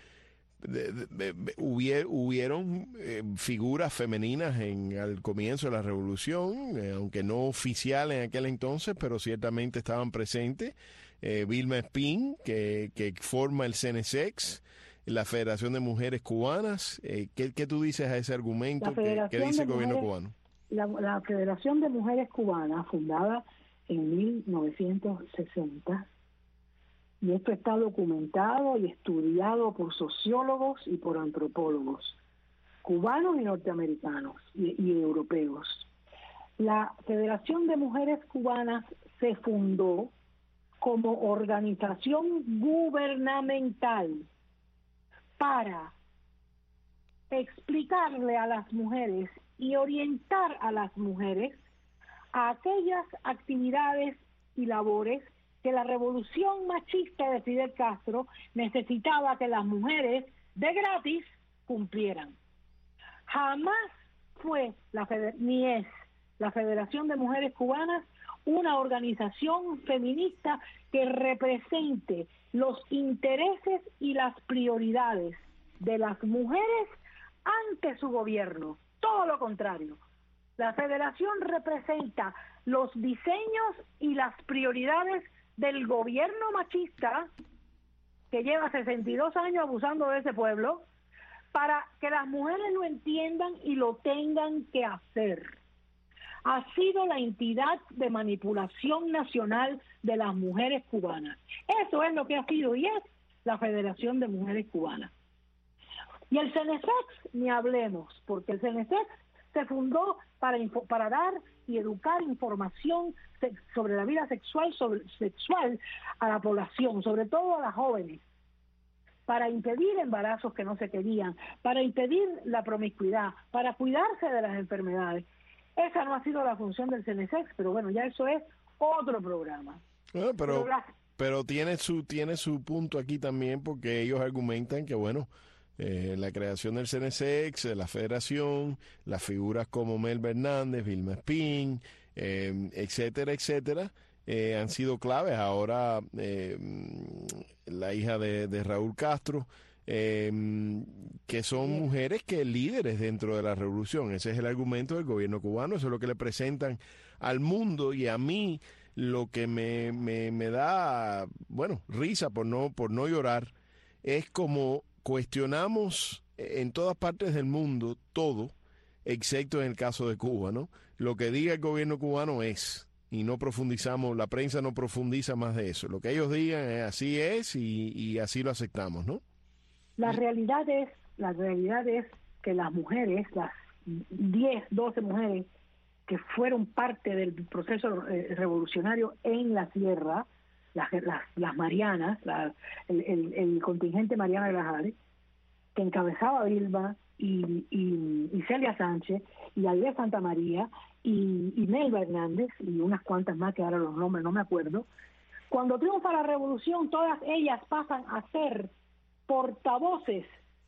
hubieron figuras femeninas al comienzo de la revolución, aunque no oficiales en aquel entonces, pero ciertamente estaban presentes. Vilma Espín, que forma el CNSEX, la Federación de Mujeres Cubanas. ¿Qué tú dices a ese argumento que dice el gobierno cubano? La Federación de Mujeres Cubanas, fundada en 1960, y esto está documentado y estudiado por sociólogos y por antropólogos, cubanos y norteamericanos y europeos. La Federación de Mujeres Cubanas se fundó como organización gubernamental para explicarle a las mujeres y orientar a las mujeres a aquellas actividades y labores que la revolución machista de Fidel Castro necesitaba que las mujeres de gratis cumplieran. Jamás fue ni es la Federación de Mujeres Cubanas una organización feminista que represente los intereses y las prioridades de las mujeres ante su gobierno. Todo lo contrario. La Federación representa los diseños y las prioridades del gobierno machista que lleva 62 años abusando de ese pueblo, para que las mujeres lo entiendan y lo tengan que hacer. Ha sido la entidad de manipulación nacional de las mujeres cubanas. Eso es lo que ha sido y es la Federación de Mujeres Cubanas. Y el CNSEX, ni hablemos, porque el CNSEX se fundó para dar y educar información sobre la vida sexual a la población, sobre todo a las jóvenes, para impedir embarazos que no se querían, para impedir la promiscuidad, para cuidarse de las enfermedades. Esa no ha sido la función del CNSEX, pero bueno, ya eso es otro programa. Bueno, pero tiene su punto aquí también, porque ellos argumentan que, bueno, La creación del CNCX, de la Federación, las figuras como Melba Hernández, Vilma Espín, etcétera, etcétera, han sido claves. Ahora la hija de Raúl Castro, que son mujeres que líderes dentro de la revolución. Ese es el argumento del gobierno cubano, eso es lo que le presentan al mundo, y a mí lo que me da, bueno, risa por no llorar, es como cuestionamos en todas partes del mundo todo, excepto en el caso de Cuba, ¿no? Lo que diga el gobierno cubano es, y no profundizamos, la prensa no profundiza más de eso. Lo que ellos digan así es y así lo aceptamos, ¿no? La realidad es que las mujeres, las 10, 12 mujeres que fueron parte del proceso revolucionario en la sierra, las Marianas, el contingente Mariana de Grajales, que encabezaba Vilma y Celia Sánchez y Aide Santa María y Melba Hernández y unas cuantas más que ahora los nombres no me acuerdo. Cuando triunfa la revolución, todas ellas pasan a ser portavoces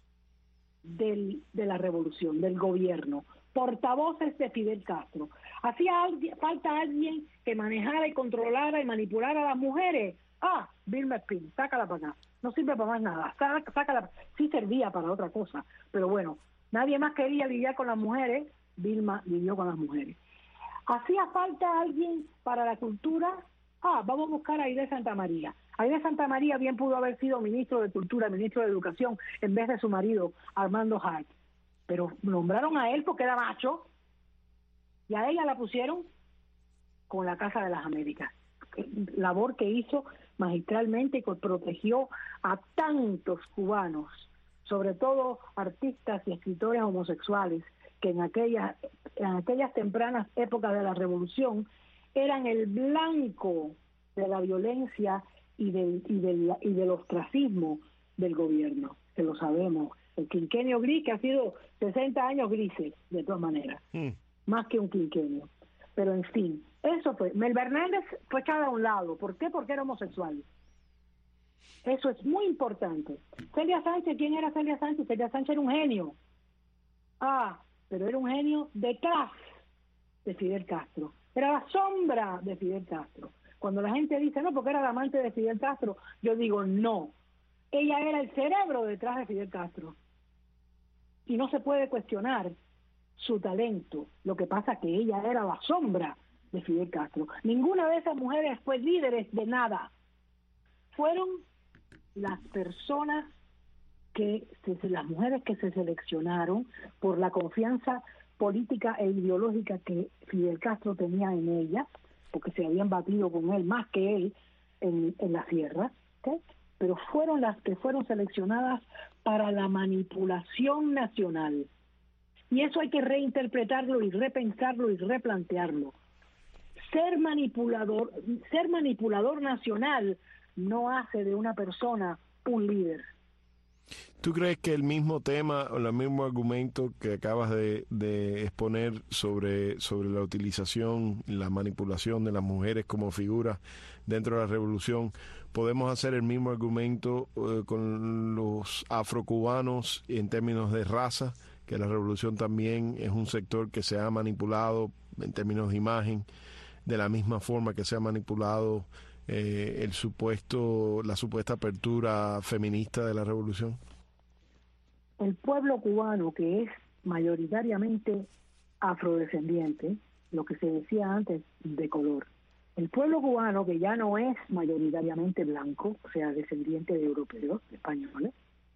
de la revolución, del gobierno, portavoces de Fidel Castro. Hacía falta alguien que manejara y controlara y manipulara a las mujeres. Vilma Espín, sácala para acá. No sirve para más nada. Sácala. Sí servía para otra cosa, pero bueno, nadie más quería lidiar con las mujeres. Vilma lidió con las mujeres. Hacía falta alguien para la cultura. Vamos a buscar a Aide Santa María. Aide Santa María bien pudo haber sido ministro de Cultura, ministro de Educación, en vez de su marido, Armando Hart. Pero nombraron a él porque era macho, y a ella la pusieron con la Casa de las Américas. Labor que hizo magistralmente y que protegió a tantos cubanos, sobre todo artistas y escritores homosexuales, que en aquellas tempranas épocas de la Revolución eran el blanco de la violencia y del ostracismo del gobierno, que lo sabemos. El quinquenio gris, que ha sido 60 años grises, de todas maneras, más que un quinquenio. Pero en fin, eso fue. Melba Hernández fue echada a un lado. ¿Por qué? Porque era homosexual. Eso es muy importante. Celia Sánchez, ¿quién era Celia Sánchez? Celia Sánchez era un genio. Pero era un genio detrás de Fidel Castro. Era la sombra de Fidel Castro. Cuando la gente dice, no, porque era la amante de Fidel Castro, yo digo, no. Ella era el cerebro detrás de Fidel Castro. Y no se puede cuestionar su talento. Lo que pasa es que ella era la sombra de Fidel Castro. Ninguna de esas mujeres fue líderes de nada. Fueron las personas las mujeres que se seleccionaron por la confianza política e ideológica que Fidel Castro tenía en ellas, porque se habían batido con él más que él en la sierra, ¿okay? Pero fueron las que fueron seleccionadas para la manipulación nacional. Y eso hay que reinterpretarlo y repensarlo y replantearlo. Ser manipulador nacional no hace de una persona un líder. ¿Tú crees que el mismo tema o el mismo argumento que acabas de exponer sobre la utilización, la manipulación de las mujeres como figuras dentro de la revolución, podemos hacer el mismo argumento con los afrocubanos en términos de raza, que la revolución también es un sector que se ha manipulado en términos de imagen, de la misma forma que se ha manipulado la supuesta apertura feminista de la revolución? El pueblo cubano, que es mayoritariamente afrodescendiente, lo que se decía antes de color, el pueblo cubano, que ya no es mayoritariamente blanco, o sea, descendiente de europeos, de españoles,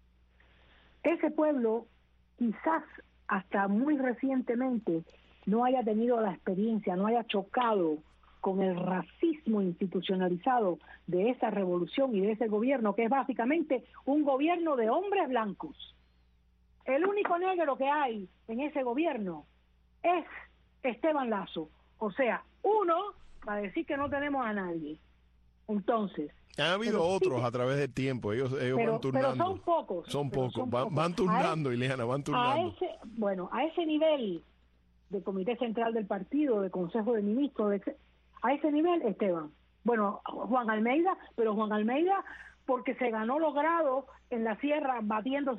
ese pueblo quizás hasta muy recientemente no haya tenido la experiencia, no haya chocado con el racismo institucionalizado de esa revolución y de ese gobierno, que es básicamente un gobierno de hombres blancos. El único negro que hay en ese gobierno es Esteban Lazo. O sea, uno, para decir que no tenemos a nadie. Entonces... Han habido otros a través del tiempo, ellos van turnando. Pero son pocos. Son pocos, van turnando, Ileana, van turnando. A ese nivel de Comité Central del Partido, de Consejo de Ministros, a ese nivel, Esteban. Bueno, Juan Almeida, porque se ganó los grados en la sierra batiéndose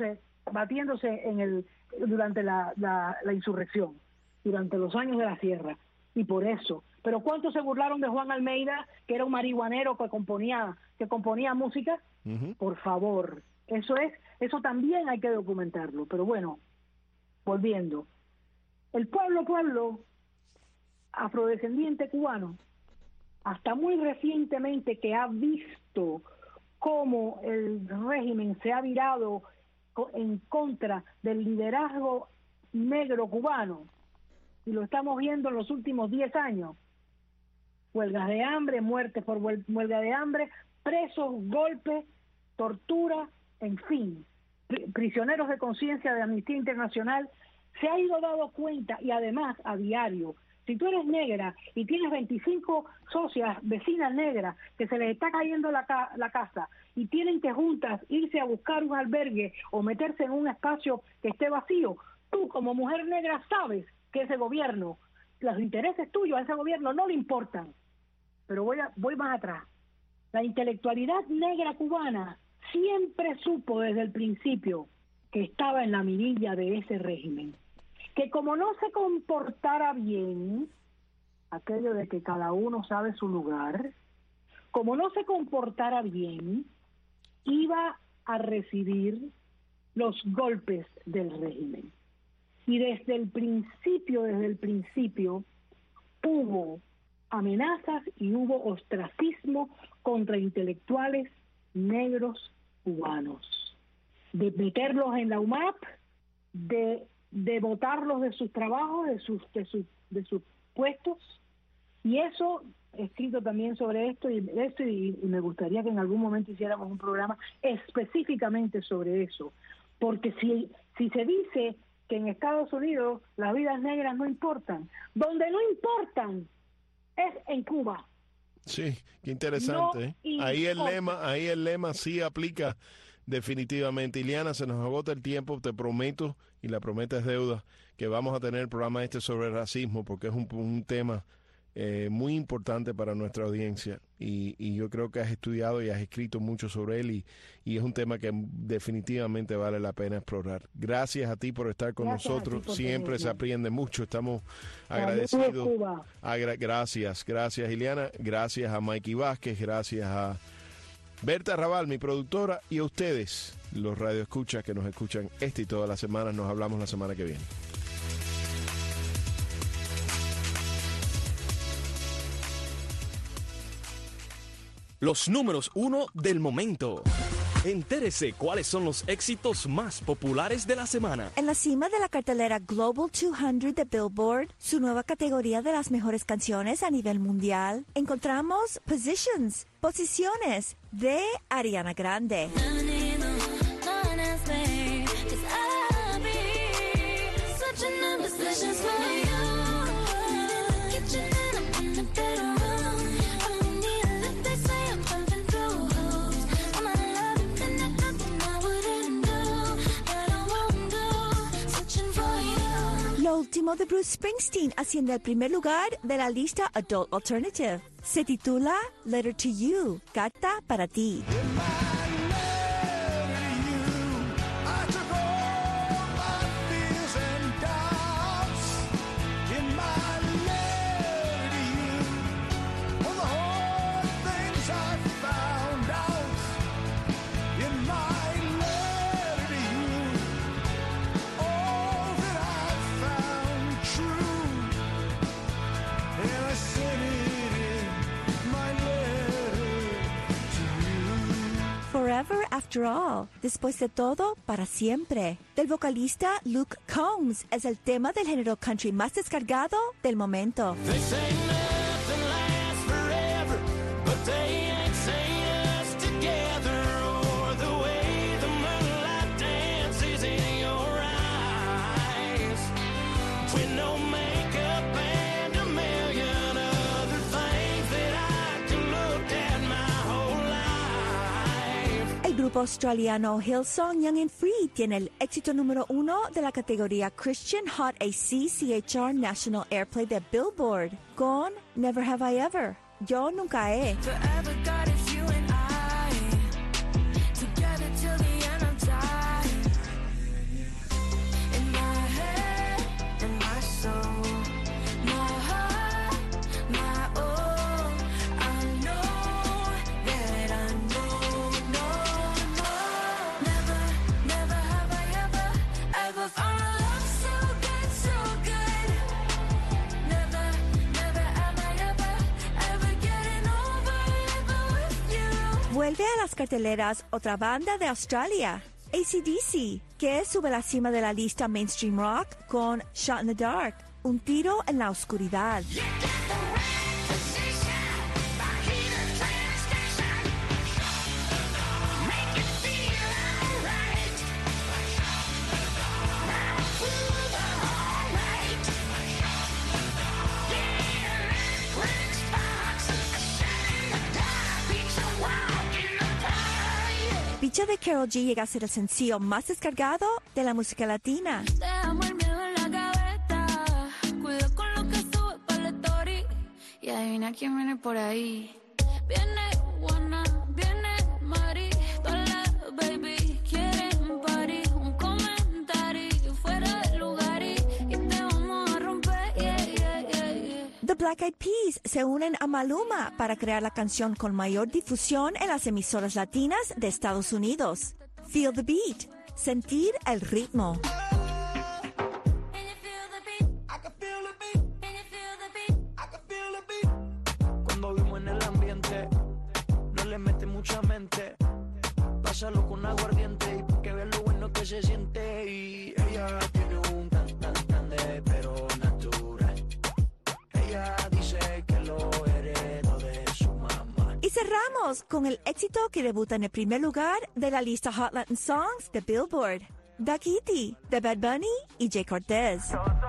batiéndose durante la insurrección, durante los años de la sierra, y por eso. Pero ¿cuántos se burlaron de Juan Almeida, que era un marihuanero que componía música? Uh-huh. Por favor, eso también hay que documentarlo. Pero bueno, volviendo, el pueblo afrodescendiente cubano, hasta muy recientemente, que ha visto cómo el régimen se ha virado en contra del liderazgo negro cubano, y lo estamos viendo en los últimos 10 años, huelgas de hambre, muertes por huelga de hambre, presos, golpes, tortura, en fin, prisioneros de conciencia de Amnistía Internacional, se ha ido dando cuenta, y además a diario. Si tú eres negra y tienes 25 socias, vecinas negras, que se les está cayendo la casa y tienen que juntas irse a buscar un albergue o meterse en un espacio que esté vacío, tú como mujer negra sabes que ese gobierno, los intereses tuyos a ese gobierno no le importan. Pero voy más atrás. La intelectualidad negra cubana siempre supo desde el principio que estaba en la mirilla de ese régimen, que como no se comportara bien, aquello de que cada uno sabe su lugar, como no se comportara bien, iba a recibir los golpes del régimen. Y desde el principio, hubo amenazas y hubo ostracismo contra intelectuales negros cubanos, de meterlos en la UMAP, de botarlos de sus trabajos, de sus puestos, y eso he escrito también sobre esto y me gustaría que en algún momento hiciéramos un programa específicamente sobre eso, porque si se dice que en Estados Unidos las vidas negras no importan, donde no importan es en Cuba. Sí, qué interesante. No, ahí el lema sí aplica definitivamente. Ileana, se nos agota el tiempo, te prometo, y la promesa es deuda, que vamos a tener el programa sobre racismo, porque es un tema muy importante para nuestra audiencia, y yo creo que has estudiado y has escrito mucho sobre él, y es un tema que definitivamente vale la pena explorar. Gracias a ti por estar con nosotros, siempre se aprende mucho, estamos agradecidos. Gracias Ileana, gracias a Mikey Vázquez, gracias a Berta Raval, mi productora, y a ustedes, los radioescuchas que nos escuchan esta y todas las semanas. Nos hablamos la semana que viene. Los números 1 del momento. Entérese cuáles son los éxitos más populares de la semana. En la cima de la cartelera Global 200 de Billboard, su nueva categoría de las mejores canciones a nivel mundial, encontramos Posiciones, de Ariana Grande. Lo último de Bruce Springsteen asciende al primer lugar de la lista Adult Alternative. Se titula Letter to You, Carta para ti. Forever After All, después de todo, para siempre, del vocalista Luke Combs, es el tema del género country más descargado del momento. El grupo australiano Hillsong Young and Free tiene el éxito número 1 de la categoría Christian Hot ACCHR National Airplay de Billboard con Never Have I Ever, Yo Nunca He. Vuelve a las carteleras otra banda de Australia, AC/DC, que sube a la cima de la lista Mainstream Rock con Shot in the Dark, un tiro en la oscuridad. Bicha de Karol G llega a ser el sencillo más descargado de la música latina. Dejamos el miedo en la gaveta, cuida con lo que sube para la story, y adivina quién viene por ahí. Viene Juana, viene Mari, todas las baby quieren party, un comentario fuera del lugar y te vamos a romper, yeah. The Black Eyed Peas se unen a Maluma para crear la canción con mayor difusión en las emisoras latinas de Estados Unidos. Feel the beat, sentir el ritmo. Cuando vimos en el ambiente, no le mete mucha mente. Pásalo con aguardiente y que vean lo bueno que se siente. Y ella tiene un tan de pero natural. Ella dice que lo heredó de su mamá. Y cerramos con el éxito que debuta en el primer lugar de la lista Hot Latin Songs de Billboard, Da Kitty, de Bad Bunny y Jay Cortez.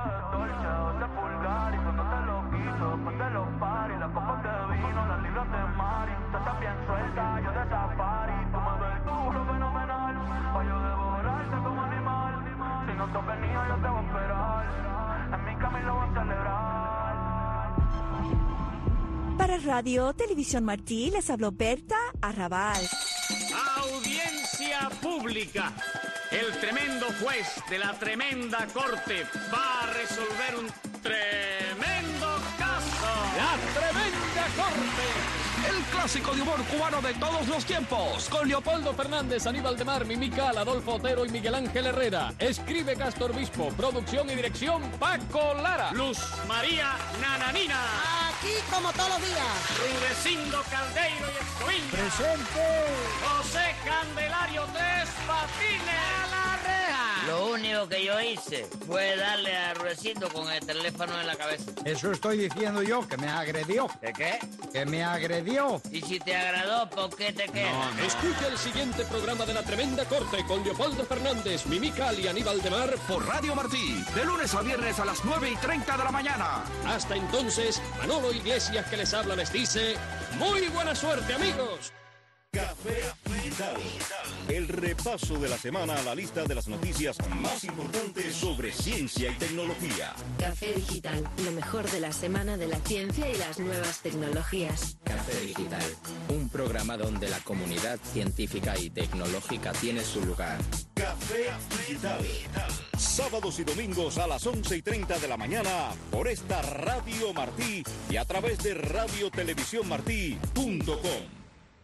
Para Radio Televisión Martí les habló Berta Arrabal. Audiencia pública. El tremendo juez de la tremenda corte va a resolver un tremendo caso. La tremenda corte. El clásico de humor cubano de todos los tiempos. Con Leopoldo Fernández, Aníbal de Mar, Mimical, Adolfo Otero y Miguel Ángel Herrera. Escribe Castor Bispo. Producción y dirección Paco Lara. Luz María Nananina. Aquí como todos los días. Rudecindo Caldeiro y Escoviña. Presente. José Candelario Tres Patines. A la reja. Lo único que yo hice fue darle a Rudecindo con el teléfono en la cabeza. Eso estoy diciendo yo, que me agredió. ¿De qué? Que me agredió. Y si te agradó, ¿por qué te quejas? No. Escucha el siguiente programa de La Tremenda Corte con Leopoldo Fernández, Mimical y Aníbal de Mar por Radio Martí, de lunes a viernes a las 9:30 de la mañana. Hasta entonces, Manolo Iglesias que les habla les dice, muy buena suerte, amigos. Café Digital. El repaso de la semana a la lista de las noticias más importantes sobre ciencia y tecnología. Café Digital, lo mejor de la semana de la ciencia y las nuevas tecnologías. Café Digital, un programa donde la comunidad científica y tecnológica tiene su lugar. Café Digital. Sábados y domingos a las 11:30 de la mañana por esta Radio Martí y a través de radiotelevisiónmartí.com.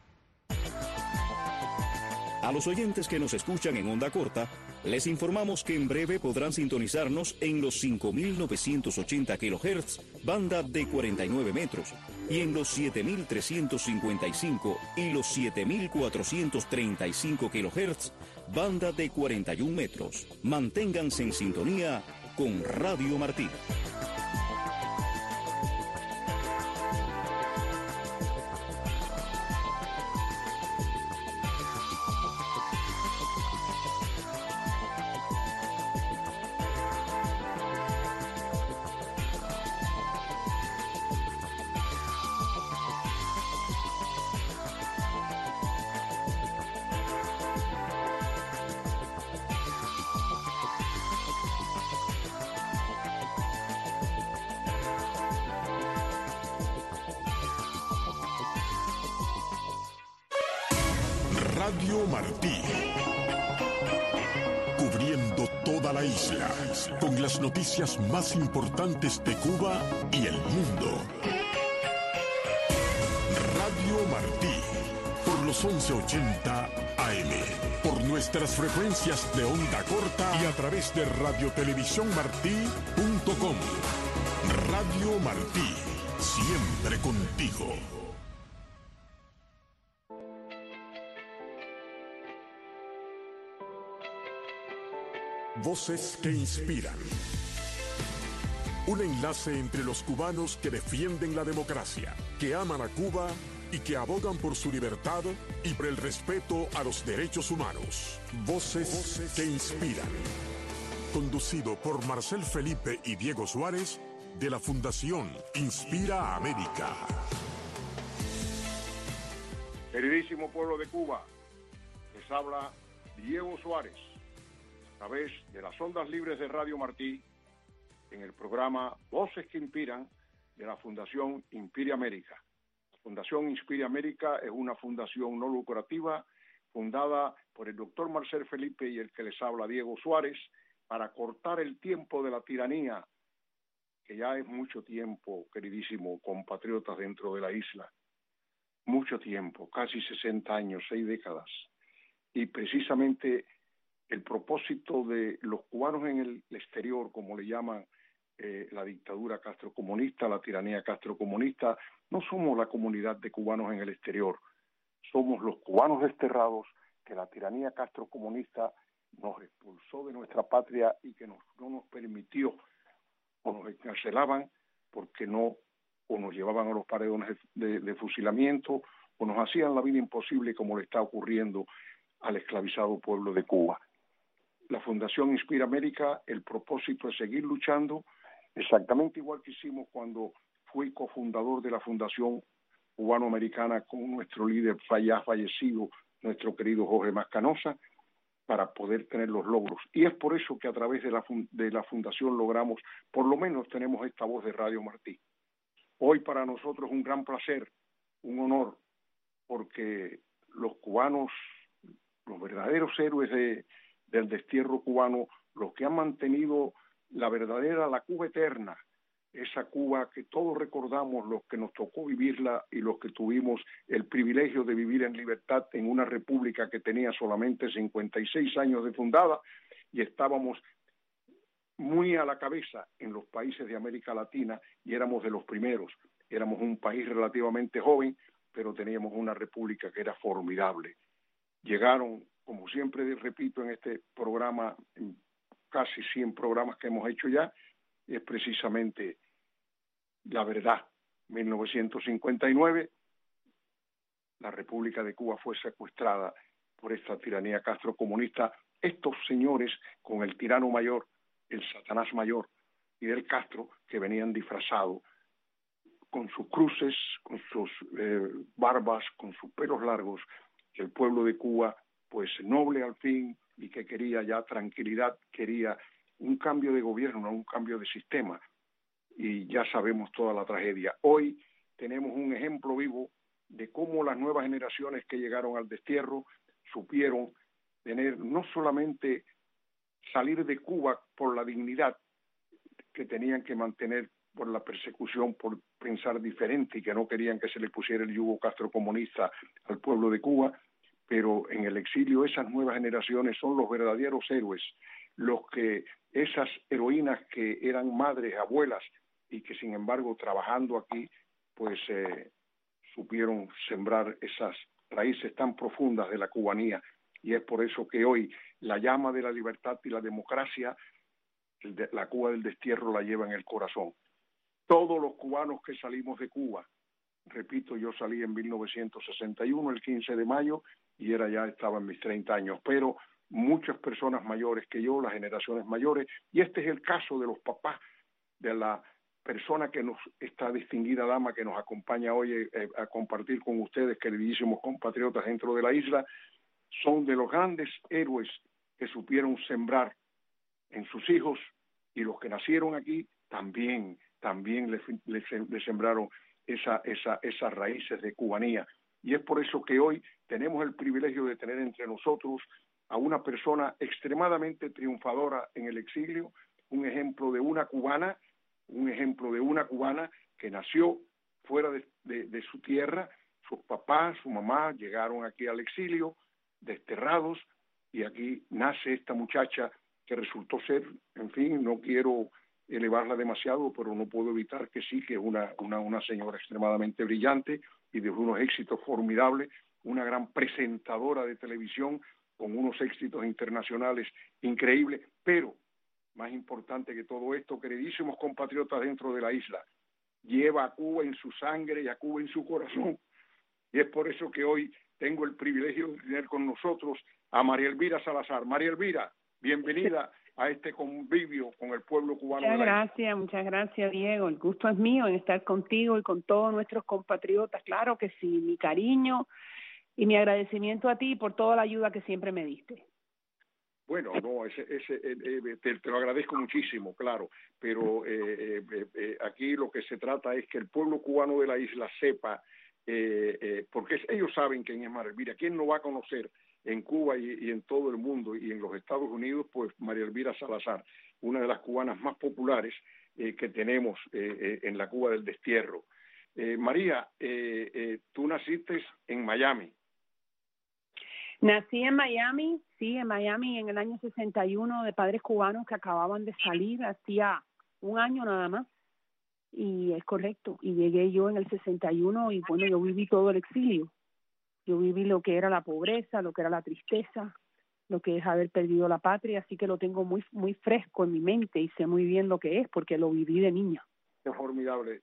A los oyentes que nos escuchan en onda corta, les informamos que en breve podrán sintonizarnos en los 5.980 kHz, banda de 49 metros, y en los 7.355 y los 7.435 kHz, banda de 41 metros. Manténganse en sintonía con Radio Martí. Radio Martí, cubriendo toda la isla, con las noticias más importantes de Cuba y el mundo. Radio Martí, por los 1180 AM, por nuestras frecuencias de onda corta y a través de radiotelevisiónmartí.com. Radio Martí, siempre contigo. Voces que inspiran. Un enlace entre los cubanos que defienden la democracia, que aman a Cuba y que abogan por su libertad y por el respeto a los derechos humanos. Voces que inspiran. Conducido por Marcel Felipe y Diego Suárez, de la Fundación Inspira América. Queridísimo pueblo de Cuba, les habla Diego Suárez, a través de las ondas libres de Radio Martí, en el programa Voces que Inspiran, de la Fundación Inspira América. La Fundación Inspira América es una fundación no lucrativa, fundada por el doctor Marcel Felipe y el que les habla Diego Suárez, para cortar el tiempo de la tiranía, que ya es mucho tiempo, queridísimo compatriotas, dentro de la isla. Mucho tiempo, casi 60 años, 6 décadas. Y precisamente el propósito de los cubanos en el exterior, como le llaman la dictadura castrocomunista, la tiranía castrocomunista, no somos la comunidad de cubanos en el exterior, somos los cubanos desterrados que la tiranía castrocomunista nos expulsó de nuestra patria y que no nos permitió, o nos encarcelaban porque no, o nos llevaban a los paredones de fusilamiento, o nos hacían la vida imposible, como le está ocurriendo al esclavizado pueblo de Cuba. La Fundación Inspira América, el propósito es seguir luchando, exactamente igual que hicimos cuando fui cofundador de la Fundación Cubano-Americana con nuestro líder ya fallecido, nuestro querido Jorge Mascanosa, para poder tener los logros. Y es por eso que a través de la Fundación logramos, por lo menos tenemos esta voz de Radio Martí. Hoy para nosotros es un gran placer, un honor, porque los cubanos, los verdaderos héroes del destierro cubano, los que han mantenido la Cuba eterna, esa Cuba que todos recordamos, los que nos tocó vivirla y los que tuvimos el privilegio de vivir en libertad en una república que tenía solamente 56 años de fundada, y estábamos muy a la cabeza en los países de América Latina y éramos de los primeros. Éramos un país relativamente joven, pero teníamos una república que era formidable. Llegaron, como siempre repito en este programa, en casi 100 programas que hemos hecho ya, es precisamente la verdad. 1959, la República de Cuba fue secuestrada por esta tiranía castrocomunista. Estos señores, con el tirano mayor, el Satanás mayor, Fidel Castro, que venían disfrazados con sus cruces, con sus barbas, con sus pelos largos, que el pueblo de Cuba, pues noble al fin, y que quería ya tranquilidad, quería un cambio de gobierno, no un cambio de sistema. Y ya sabemos toda la tragedia. Hoy tenemos un ejemplo vivo de cómo las nuevas generaciones que llegaron al destierro supieron tener, no solamente salir de Cuba por la dignidad que tenían que mantener por la persecución, por pensar diferente y que no querían que se le pusiera el yugo castrocomunista al pueblo de Cuba, pero en el exilio esas nuevas generaciones son los verdaderos héroes, esas heroínas que eran madres, abuelas, y que sin embargo trabajando aquí pues supieron sembrar esas raíces tan profundas de la cubanía, y es por eso que hoy la llama de la libertad y la democracia, la Cuba del destierro la lleva en el corazón. Todos los cubanos que salimos de Cuba, repito, yo salí en 1961, el 15 de mayo, y estaba en mis 30 años, pero muchas personas mayores que yo, las generaciones mayores, y este es el caso de los papás de la persona esta distinguida dama que nos acompaña hoy a compartir con ustedes, queridísimos compatriotas dentro de la isla, son de los grandes héroes que supieron sembrar en sus hijos, y los que nacieron aquí también le sembraron esas raíces de cubanía. Y es por eso que hoy tenemos el privilegio de tener entre nosotros a una persona extremadamente triunfadora en el exilio, un ejemplo de una cubana que nació fuera de su tierra. Sus papás, su mamá llegaron aquí al exilio, desterrados, y aquí nace esta muchacha que resultó ser, en fin, no quiero elevarla demasiado, pero no puedo evitar que sí, que es una señora extremadamente brillante y de unos éxitos formidables, una gran presentadora de televisión, con unos éxitos internacionales increíbles, pero más importante que todo esto, queridísimos compatriotas dentro de la isla, lleva a Cuba en su sangre y a Cuba en su corazón. Y es por eso que hoy tengo el privilegio de tener con nosotros a María Elvira Salazar. María Elvira, bienvenida a este convivio con el pueblo cubano. Muchas gracias, Diego. El gusto es mío en estar contigo y con todos nuestros compatriotas. Claro que sí, mi cariño y mi agradecimiento a ti por toda la ayuda que siempre me diste. Bueno, no, te lo agradezco muchísimo, claro, pero aquí lo que se trata es que el pueblo cubano de la isla sepa, porque ellos saben quién es María Elvira. ¿Quién no va a conocer en Cuba y en todo el mundo y en los Estados Unidos? Pues María Elvira Salazar, una de las cubanas más populares que tenemos en la Cuba del destierro. María, tú naciste en Miami. Nací en Miami, en el año 61, de padres cubanos que acababan de salir, hacía un año nada más, y es correcto, y llegué yo en el 61 y bueno, yo viví todo el exilio. Yo viví lo que era la pobreza, lo que era la tristeza, lo que es haber perdido la patria, así que lo tengo muy muy fresco en mi mente y sé muy bien lo que es porque lo viví de niña. Es formidable.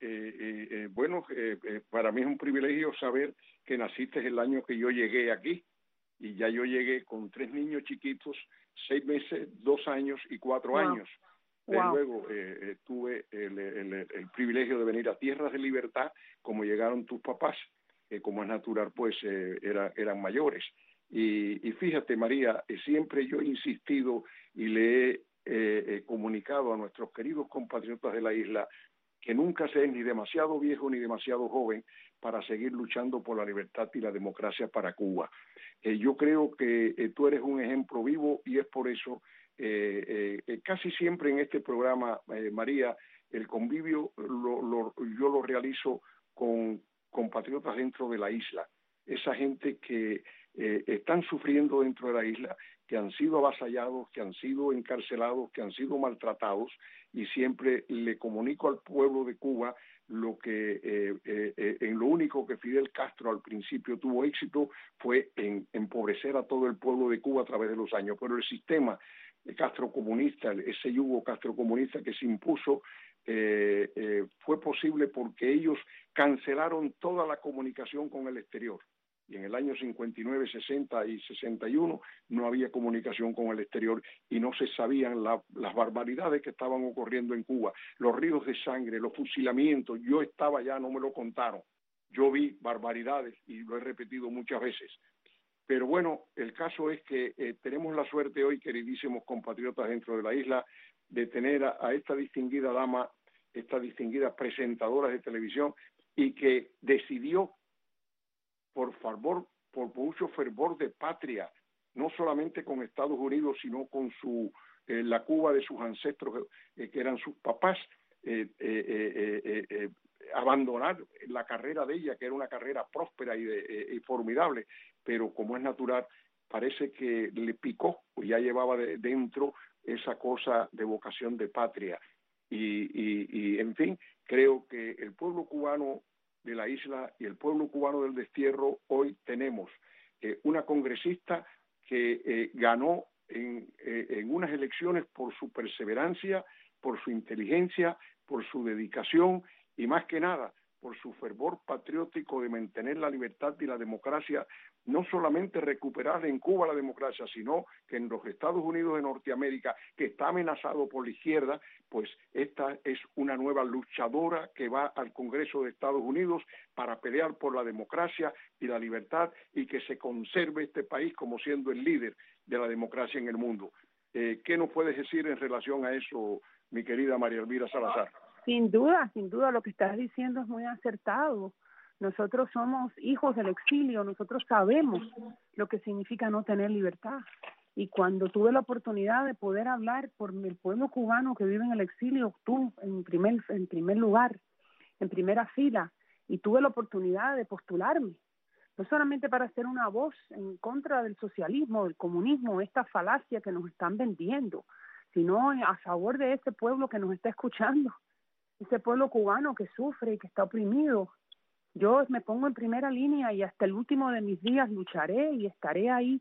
Para mí es un privilegio saber que naciste el año que yo llegué aquí, y ya yo llegué con 3 niños chiquitos, 6 meses, 2 años y 4 años. Luego tuve el privilegio de venir a Tierras de Libertad, como llegaron tus papás, como es natural, pues eran mayores. Y fíjate, María, siempre yo he insistido y le he comunicado a nuestros queridos compatriotas de la isla que nunca seas ni demasiado viejo ni demasiado joven para seguir luchando por la libertad y la democracia para Cuba. Yo creo que tú eres un ejemplo vivo y es por eso casi siempre en este programa, María, el convivio yo lo realizo con compatriotas dentro de la isla, esa gente que están sufriendo dentro de la isla, que han sido avasallados, que han sido encarcelados, que han sido maltratados, y siempre le comunico al pueblo de Cuba lo que en lo único que Fidel Castro al principio tuvo éxito fue en empobrecer a todo el pueblo de Cuba a través de los años, pero el sistema castrocomunista, ese yugo castrocomunista que se impuso, fue posible porque ellos cancelaron toda la comunicación con el exterior. Y en el año 59, 60 y 61 no había comunicación con el exterior y no se sabían las barbaridades que estaban ocurriendo en Cuba, los ríos de sangre, los fusilamientos. Yo estaba allá, no me lo contaron. Yo vi barbaridades y lo he repetido muchas veces. Pero bueno, el caso es que tenemos la suerte hoy, queridísimos compatriotas dentro de la isla, de tener a esta distinguida dama, esta distinguida presentadora de televisión, y que decidió por mucho fervor de patria, no solamente con Estados Unidos, sino con la Cuba de sus ancestros, que eran sus papás, abandonar la carrera de ella, que era una carrera próspera y formidable, pero como es natural, parece que le picó, o ya llevaba dentro esa cosa de vocación de patria. Y en fin, creo que el pueblo cubano de la isla y el pueblo cubano del destierro, hoy tenemos una congresista que ganó en unas elecciones por su perseverancia, por su inteligencia, por su dedicación y más que nada por su fervor patriótico de mantener la libertad y la democracia, no solamente recuperar en Cuba la democracia, sino que en los Estados Unidos de Norteamérica, que está amenazado por la izquierda, pues esta es una nueva luchadora que va al Congreso de Estados Unidos para pelear por la democracia y la libertad y que se conserve este país como siendo el líder de la democracia en el mundo. ¿Qué nos puedes decir en relación a eso, mi querida María Elvira Salazar? Sin duda, lo que estás diciendo es muy acertado. Nosotros somos hijos del exilio, nosotros sabemos lo que significa no tener libertad. Y cuando tuve la oportunidad de poder hablar por el pueblo cubano que vive en el exilio, tú en primer lugar, en primera fila, y tuve la oportunidad de postularme, no solamente para ser una voz en contra del socialismo, del comunismo, esta falacia que nos están vendiendo, sino a favor de ese pueblo que nos está escuchando, ese pueblo cubano que sufre y que está oprimido. Yo me pongo en primera línea y hasta el último de mis días lucharé y estaré ahí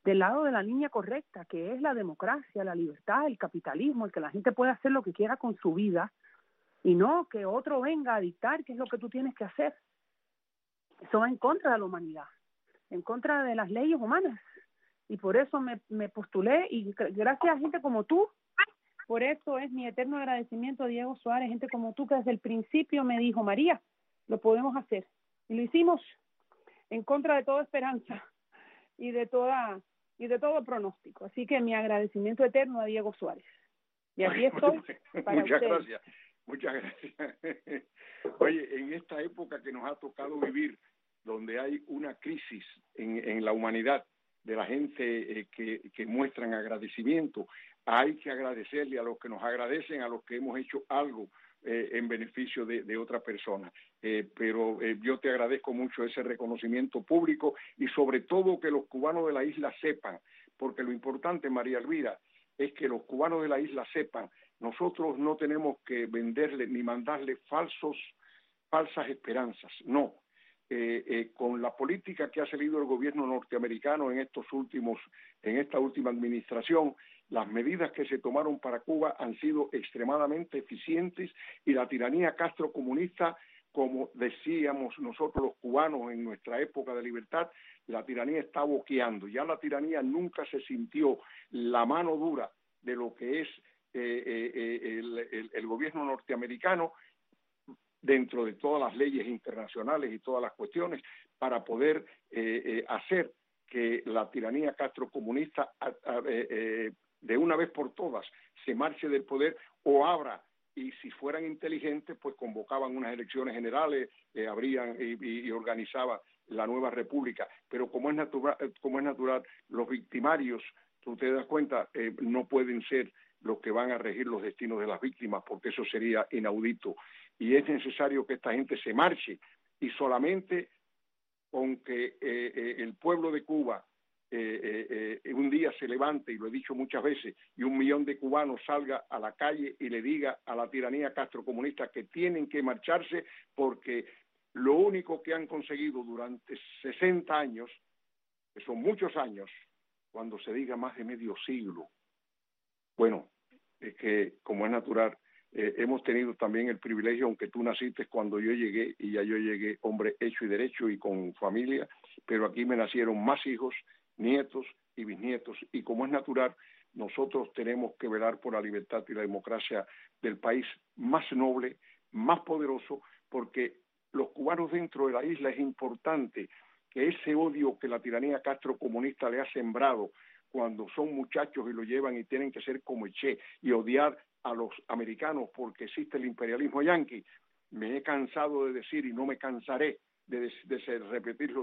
del lado de la línea correcta, que es la democracia, la libertad, el capitalismo, el que la gente pueda hacer lo que quiera con su vida y no que otro venga a dictar qué es lo que tú tienes que hacer. Eso va en contra de la humanidad, en contra de las leyes humanas. Y por eso me postulé, y gracias a gente como tú, por eso es mi eterno agradecimiento a Diego Suárez, gente como tú que desde el principio me dijo, María, lo podemos hacer. Y lo hicimos en contra de toda esperanza y de todo pronóstico. Así que mi agradecimiento eterno a Diego Suárez. Y aquí estoy para Muchas ustedes. gracias. Muchas gracias. Oye, en esta época que nos ha tocado vivir, donde hay una crisis en la humanidad, de la gente que muestran agradecimiento, hay que agradecerle a los que nos agradecen, a los que hemos hecho algo en beneficio de otra persona. Pero yo te agradezco mucho ese reconocimiento público y sobre todo que los cubanos de la isla sepan, porque lo importante, María Elvira, es que los cubanos de la isla sepan, nosotros no tenemos que venderle ni mandarle falsas esperanzas, no. Con la política que ha seguido el gobierno norteamericano en esta última administración, las medidas que se tomaron para Cuba han sido extremadamente eficientes y la tiranía castrocomunista, como decíamos nosotros los cubanos en nuestra época de libertad, la tiranía está boqueando. Ya la tiranía nunca se sintió la mano dura de lo que es el gobierno norteamericano, dentro de todas las leyes internacionales y todas las cuestiones, para poder hacer que la tiranía castrocomunista de una vez por todas se marche del poder o abra, y si fueran inteligentes pues convocaban unas elecciones generales, abrían y organizaban la nueva república. Pero como es natural, los victimarios, tú te das cuenta, no pueden ser los que van a regir los destinos de las víctimas, porque eso sería inaudito. Y es necesario que esta gente se marche, y solamente con que el pueblo de Cuba un día se levante, y lo he dicho muchas veces, y 1 millón de cubanos salga a la calle y le diga a la tiranía castrocomunista que tienen que marcharse, porque lo único que han conseguido durante 60 años, que son muchos años, cuando se diga más de medio siglo, bueno, es que como es natural, hemos tenido también el privilegio, aunque tú naciste cuando yo llegué, y ya yo llegué hombre hecho y derecho y con familia, pero aquí me nacieron más hijos, nietos y bisnietos, y como es natural, nosotros tenemos que velar por la libertad y la democracia del país más noble, más poderoso, porque los cubanos dentro de la isla es importante que ese odio que la tiranía castrocomunista le ha sembrado cuando son muchachos y lo llevan y tienen que ser como Che y odiar a los americanos porque existe el imperialismo yanqui, me he cansado de decir y no me cansaré de repetirlo,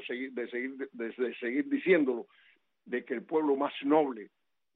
de seguir diciéndolo, de que el pueblo más noble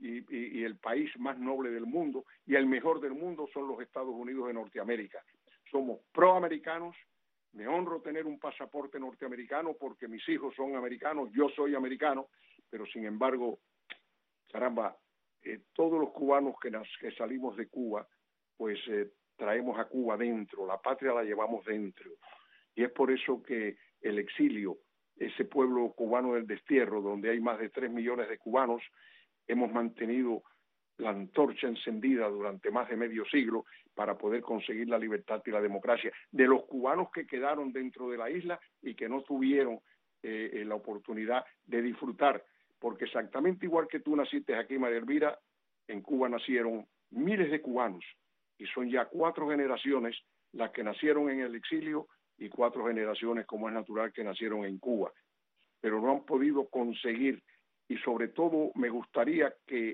y el país más noble del mundo y el mejor del mundo son los Estados Unidos de Norteamérica. Somos proamericanos, me honro tener un pasaporte norteamericano porque mis hijos son americanos, yo soy americano, pero sin embargo, caramba, todos los cubanos que salimos de Cuba, pues traemos a Cuba dentro, la patria la llevamos dentro. Y es por eso que el exilio, ese pueblo cubano del destierro, donde hay más de 3 millones de cubanos, hemos mantenido la antorcha encendida durante más de medio siglo para poder conseguir la libertad y la democracia de los cubanos que quedaron dentro de la isla y que no tuvieron la oportunidad de disfrutar, porque exactamente igual que tú naciste aquí, María Elvira, en Cuba nacieron miles de cubanos y son ya 4 generaciones las que nacieron en el exilio y 4 generaciones, como es natural, que nacieron en Cuba, pero no han podido conseguir. Y sobre todo me gustaría que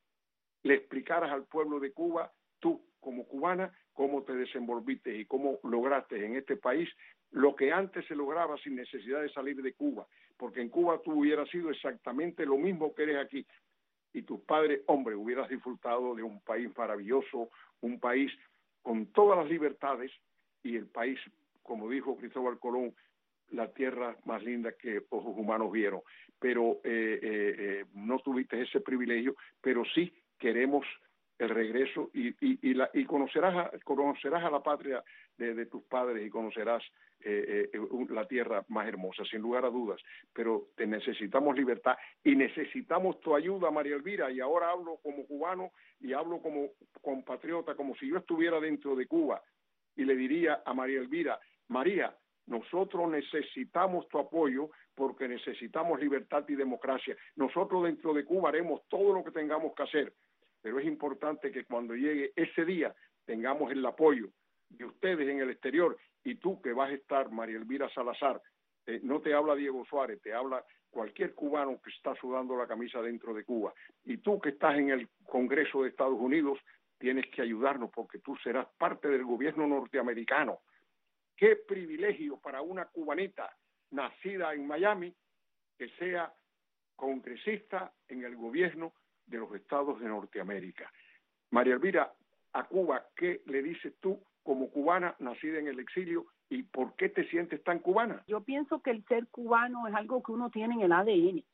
le explicaras al pueblo de Cuba, tú como cubana, cómo te desenvolviste y cómo lograste en este país lo que antes se lograba sin necesidad de salir de Cuba, porque en Cuba tú hubieras sido exactamente lo mismo que eres aquí, y tus padres, hombre, hubieras disfrutado de un país maravilloso, un país con todas las libertades, y el país, como dijo Cristóbal Colón, la tierra más linda que ojos humanos vieron. Pero no tuviste ese privilegio, pero sí queremos el regreso y conocerás a la patria de tus padres y conocerás la tierra más hermosa, sin lugar a dudas, pero necesitamos libertad y necesitamos tu ayuda, María Elvira, y ahora hablo como cubano y hablo como compatriota, como si yo estuviera dentro de Cuba, y le diría a María Elvira: María, nosotros necesitamos tu apoyo porque necesitamos libertad y democracia. Nosotros dentro de Cuba haremos todo lo que tengamos que hacer, pero es importante que cuando llegue ese día tengamos el apoyo de ustedes en el exterior. Y tú que vas a estar, María Elvira Salazar, no te habla Diego Suárez, te habla cualquier cubano que está sudando la camisa dentro de Cuba. Y tú que estás en el Congreso de Estados Unidos, tienes que ayudarnos porque tú serás parte del gobierno norteamericano. Qué privilegio para una cubanita nacida en Miami que sea congresista en el gobierno de los Estados de Norteamérica. María Elvira, a Cuba, ¿qué le dices tú como cubana nacida en el exilio y por qué te sientes tan cubana? Yo pienso que el ser cubano es algo que uno tiene en el ADN.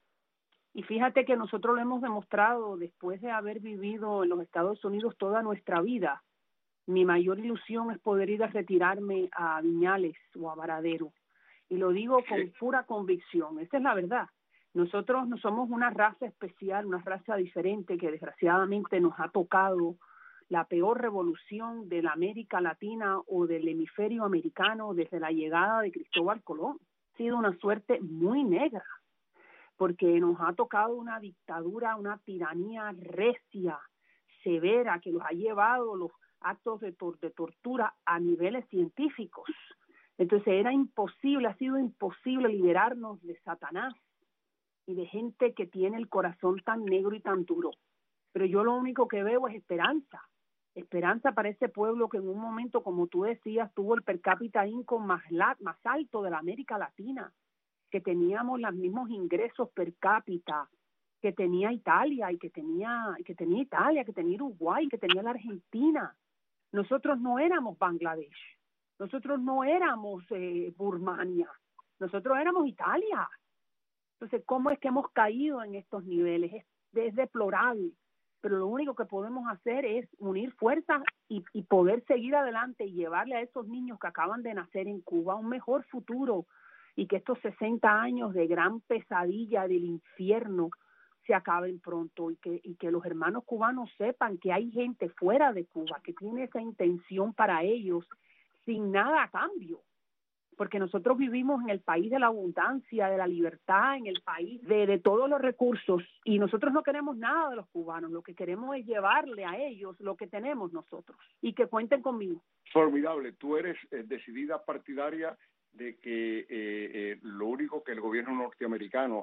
Y fíjate que nosotros lo hemos demostrado después de haber vivido en los Estados Unidos toda nuestra vida. Mi mayor ilusión es poder ir a retirarme a Viñales o a Varadero. Y lo digo con pura convicción, esa es la verdad. Nosotros no somos una raza especial, una raza diferente que desgraciadamente nos ha tocado la peor revolución de la América Latina o del hemisferio americano desde la llegada de Cristóbal Colón. Ha sido una suerte muy negra, porque nos ha tocado una dictadura, una tiranía recia, severa, que los ha llevado los actos de tortura a niveles científicos. Entonces era imposible, ha sido imposible liberarnos de Satanás y de gente que tiene el corazón tan negro y tan duro. Pero yo lo único que veo es esperanza. Esperanza para ese pueblo que en un momento, como tú decías, tuvo el per cápita income más alto de la América Latina, que teníamos los mismos ingresos per cápita que tenía Italia, y que tenía Italia, que tenía Uruguay, que tenía la Argentina. Nosotros no éramos Bangladesh, nosotros no éramos Birmania, nosotros éramos Italia. Entonces, ¿cómo es que hemos caído en estos niveles? Es deplorable. Pero lo único que podemos hacer es unir fuerzas y poder seguir adelante y llevarle a esos niños que acaban de nacer en Cuba un mejor futuro, y que estos 60 años de gran pesadilla del infierno se acaben pronto, y que los hermanos cubanos sepan que hay gente fuera de Cuba que tiene esa intención para ellos sin nada a cambio. Porque nosotros vivimos en el país de la abundancia, de la libertad, en el país de todos los recursos, y nosotros no queremos nada de los cubanos. Lo que queremos es llevarle a ellos lo que tenemos nosotros, y que cuenten conmigo. Formidable. Tú eres decidida partidaria de que lo único que el gobierno norteamericano,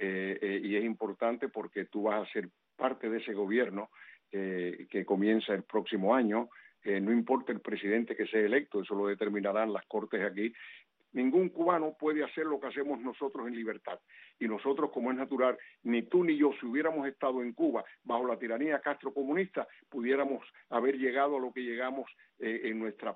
y es importante porque tú vas a ser parte de ese gobierno que comienza el próximo año, no importa el presidente que sea electo, eso lo determinarán las cortes aquí. Ningún cubano puede hacer lo que hacemos nosotros en libertad. Y nosotros, como es natural, ni tú ni yo, si hubiéramos estado en Cuba bajo la tiranía castrocomunista, pudiéramos haber llegado a lo que llegamos en nuestra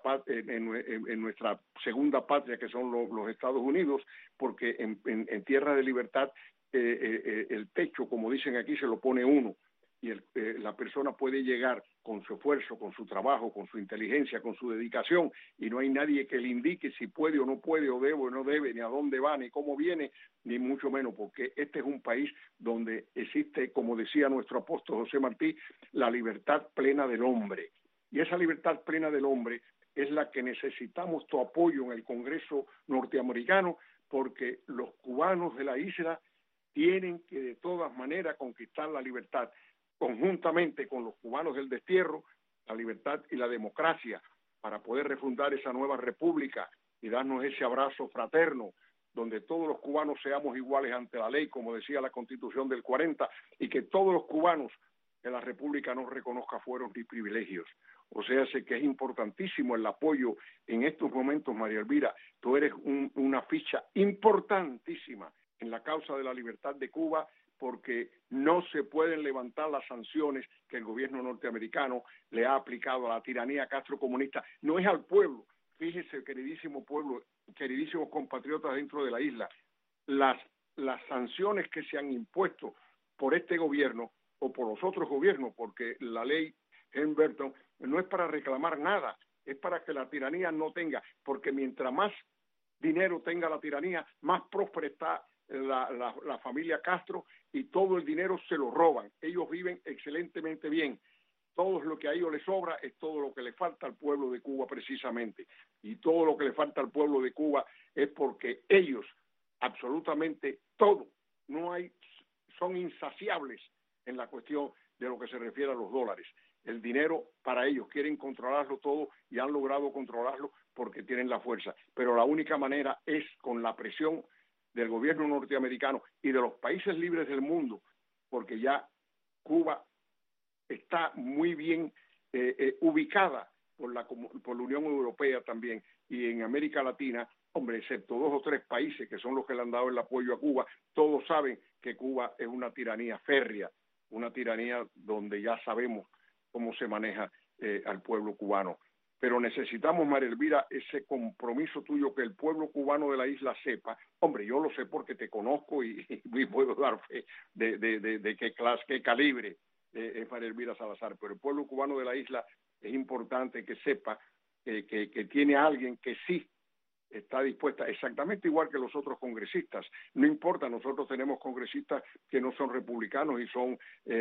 segunda patria, que son los Estados Unidos, porque en tierra de libertad el techo, como dicen aquí, se lo pone uno. Y la persona puede llegar con su esfuerzo, con su trabajo, con su inteligencia, con su dedicación, y no hay nadie que le indique si puede o no puede, o debe o no debe, ni a dónde va, ni cómo viene, ni mucho menos, porque este es un país donde existe, como decía nuestro apóstol José Martí, la libertad plena del hombre. Y esa libertad plena del hombre es la que necesitamos tu apoyo en el Congreso norteamericano, porque los cubanos de la isla tienen que de todas maneras conquistar la libertad, conjuntamente con los cubanos del destierro, la libertad y la democracia, para poder refundar esa nueva república y darnos ese abrazo fraterno, donde todos los cubanos seamos iguales ante la ley, como decía la Constitución del 40, y que todos los cubanos de la república no reconozca fueros ni privilegios. O sea, sé que es importantísimo el apoyo en estos momentos, María Elvira. Tú eres una ficha importantísima en la causa de la libertad de Cuba, porque no se pueden levantar las sanciones que el gobierno norteamericano le ha aplicado a la tiranía castrocomunista. No es al pueblo. Fíjese, queridísimo pueblo, queridísimos compatriotas dentro de la isla, las sanciones que se han impuesto por este gobierno o por los otros gobiernos, porque la ley Helms-Burton no es para reclamar nada, es para que la tiranía no tenga, porque mientras más dinero tenga la tiranía, más próspera está la familia Castro, y todo el dinero se lo roban. Ellos viven excelentemente bien. Todo lo que a ellos les sobra es todo lo que le falta al pueblo de Cuba precisamente. Y todo lo que le falta al pueblo de Cuba es porque ellos, absolutamente todo, son insaciables en la cuestión de lo que se refiere a los dólares. El dinero para ellos, quieren controlarlo todo y han logrado controlarlo porque tienen la fuerza. Pero la única manera es con la presión del gobierno norteamericano y de los países libres del mundo, porque ya Cuba está muy bien ubicada por la Unión Europea también, y en América Latina, hombre, excepto 2 o 3 países que son los que le han dado el apoyo a Cuba, todos saben que Cuba es una tiranía férrea, una tiranía donde ya sabemos cómo se maneja al pueblo cubano. Pero necesitamos, María Elvira, ese compromiso tuyo, que el pueblo cubano de la isla sepa. Hombre, yo lo sé porque te conozco y puedo dar fe de qué clase, qué calibre es María Elvira Salazar, pero el pueblo cubano de la isla es importante que sepa que tiene a alguien que sí está dispuesta, exactamente igual que los otros congresistas. No importa, nosotros tenemos congresistas que no son republicanos y son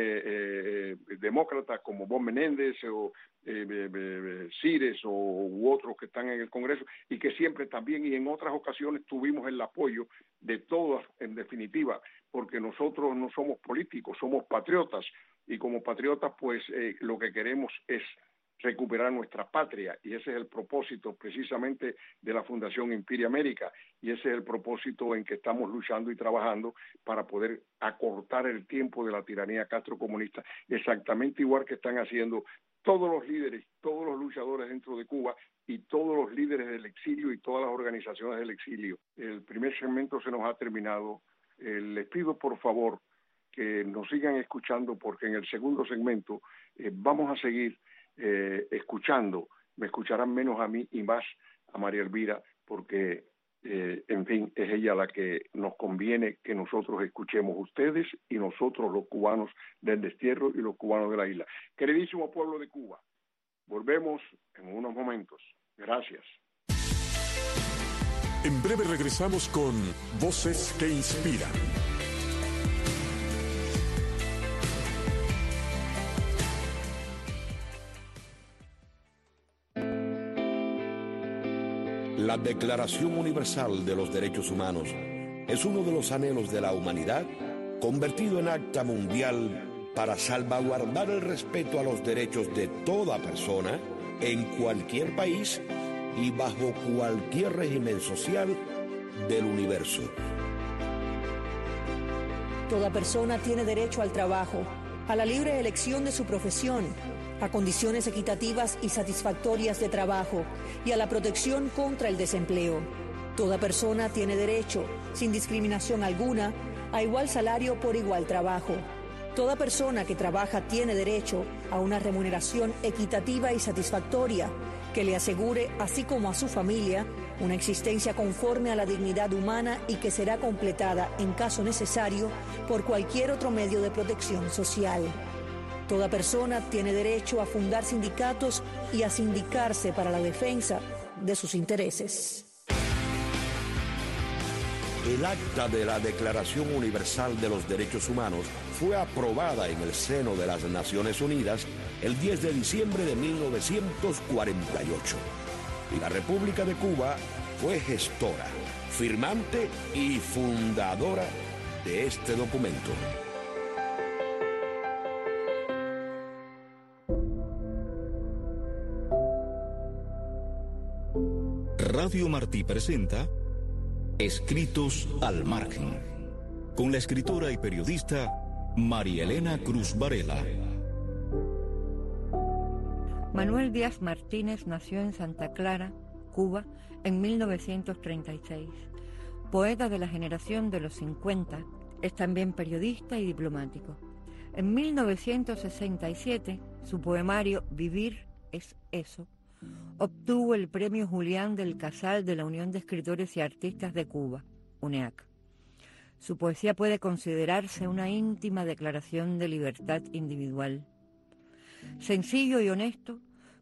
demócratas, como Bob Menéndez o Cires u otros que están en el Congreso, y que siempre también y en otras ocasiones tuvimos el apoyo de todos, en definitiva, porque nosotros no somos políticos, somos patriotas, y como patriotas pues lo que queremos es recuperar nuestra patria, y ese es el propósito precisamente de la Fundación Imperia América, y ese es el propósito en que estamos luchando y trabajando para poder acortar el tiempo de la tiranía castrocomunista, exactamente igual que están haciendo todos los líderes, todos los luchadores dentro de Cuba y todos los líderes del exilio y todas las organizaciones del exilio. El primer segmento se nos ha terminado. Les pido por favor que nos sigan escuchando, porque en el segundo segmento vamos a seguir escuchando. Me escucharán menos a mí y más a María Elvira, porque en fin, es ella la que nos conviene que nosotros escuchemos, ustedes y nosotros, los cubanos del destierro y los cubanos de la isla. Queridísimo pueblo de Cuba, volvemos en unos momentos. Gracias. En breve regresamos con Voces que Inspiran. La Declaración Universal de los Derechos Humanos es uno de los anhelos de la humanidad convertido en acta mundial para salvaguardar el respeto a los derechos de toda persona en cualquier país y bajo cualquier régimen social del universo. Toda persona tiene derecho al trabajo, a la libre elección de su profesión, a condiciones equitativas y satisfactorias de trabajo y a la protección contra el desempleo. Toda persona tiene derecho, sin discriminación alguna, a igual salario por igual trabajo. Toda persona que trabaja tiene derecho a una remuneración equitativa y satisfactoria que le asegure, así como a su familia, una existencia conforme a la dignidad humana y que será completada, en caso necesario, por cualquier otro medio de protección social. Toda persona tiene derecho a fundar sindicatos y a sindicarse para la defensa de sus intereses. El acta de la Declaración Universal de los Derechos Humanos fue aprobada en el seno de las Naciones Unidas el 10 de diciembre de 1948. Y la República de Cuba fue gestora, firmante y fundadora de este documento. Radio Martí presenta Escritos al Margen, con la escritora y periodista María Elena Cruz Varela. Manuel Díaz Martínez nació en Santa Clara, Cuba, en 1936. Poeta de la generación de los 50, es también periodista y diplomático. En 1967, su poemario Vivir es eso obtuvo el Premio Julián del Casal de la Unión de Escritores y Artistas de Cuba, UNEAC. Su poesía puede considerarse una íntima declaración de libertad individual. Sencillo y honesto,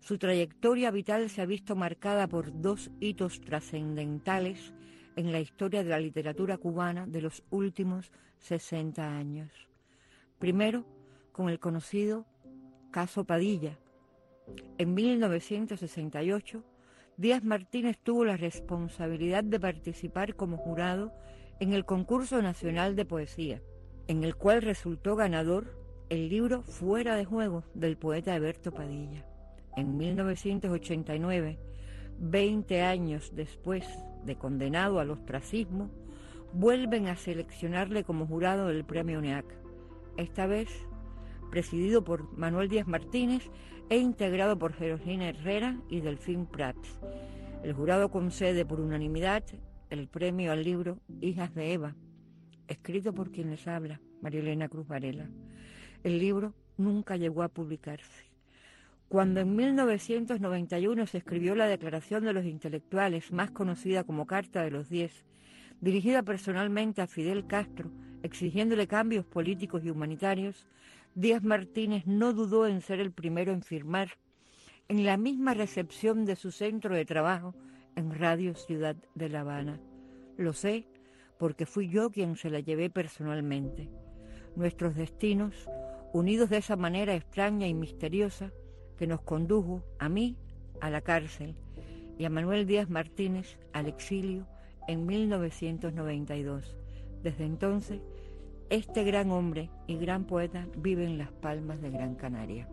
Su trayectoria vital se ha visto marcada por 2 hitos trascendentales en la historia de la literatura cubana de los últimos 60 años. Primero, con el conocido caso Padilla. En 1968, Díaz Martínez tuvo la responsabilidad de participar como jurado en el Concurso Nacional de Poesía, en el cual resultó ganador el libro Fuera de Juego del poeta Heberto Padilla. En 1989, 20 años después de condenado al ostracismo, vuelven a seleccionarle como jurado del Premio UNEAC, esta vez presidido por Manuel Díaz Martínez e integrado por Georgina Herrera y Delfín Prats. El jurado concede por unanimidad el premio al libro Hijas de Eva, escrito por quien les habla, María Elena Cruz Varela. El libro nunca llegó a publicarse. Cuando en 1991 se escribió la Declaración de los Intelectuales, más conocida como Carta de los 10, dirigida personalmente a Fidel Castro, exigiéndole cambios políticos y humanitarios, Díaz Martínez no dudó en ser el primero en firmar en la misma recepción de su centro de trabajo en Radio Ciudad de La Habana. Lo sé porque fui yo quien se la llevé personalmente. Nuestros destinos, unidos de esa manera extraña y misteriosa, que nos condujo a mí a la cárcel y a Manuel Díaz Martínez al exilio en 1992. Desde entonces, este gran hombre y gran poeta vive en Las Palmas de Gran Canaria.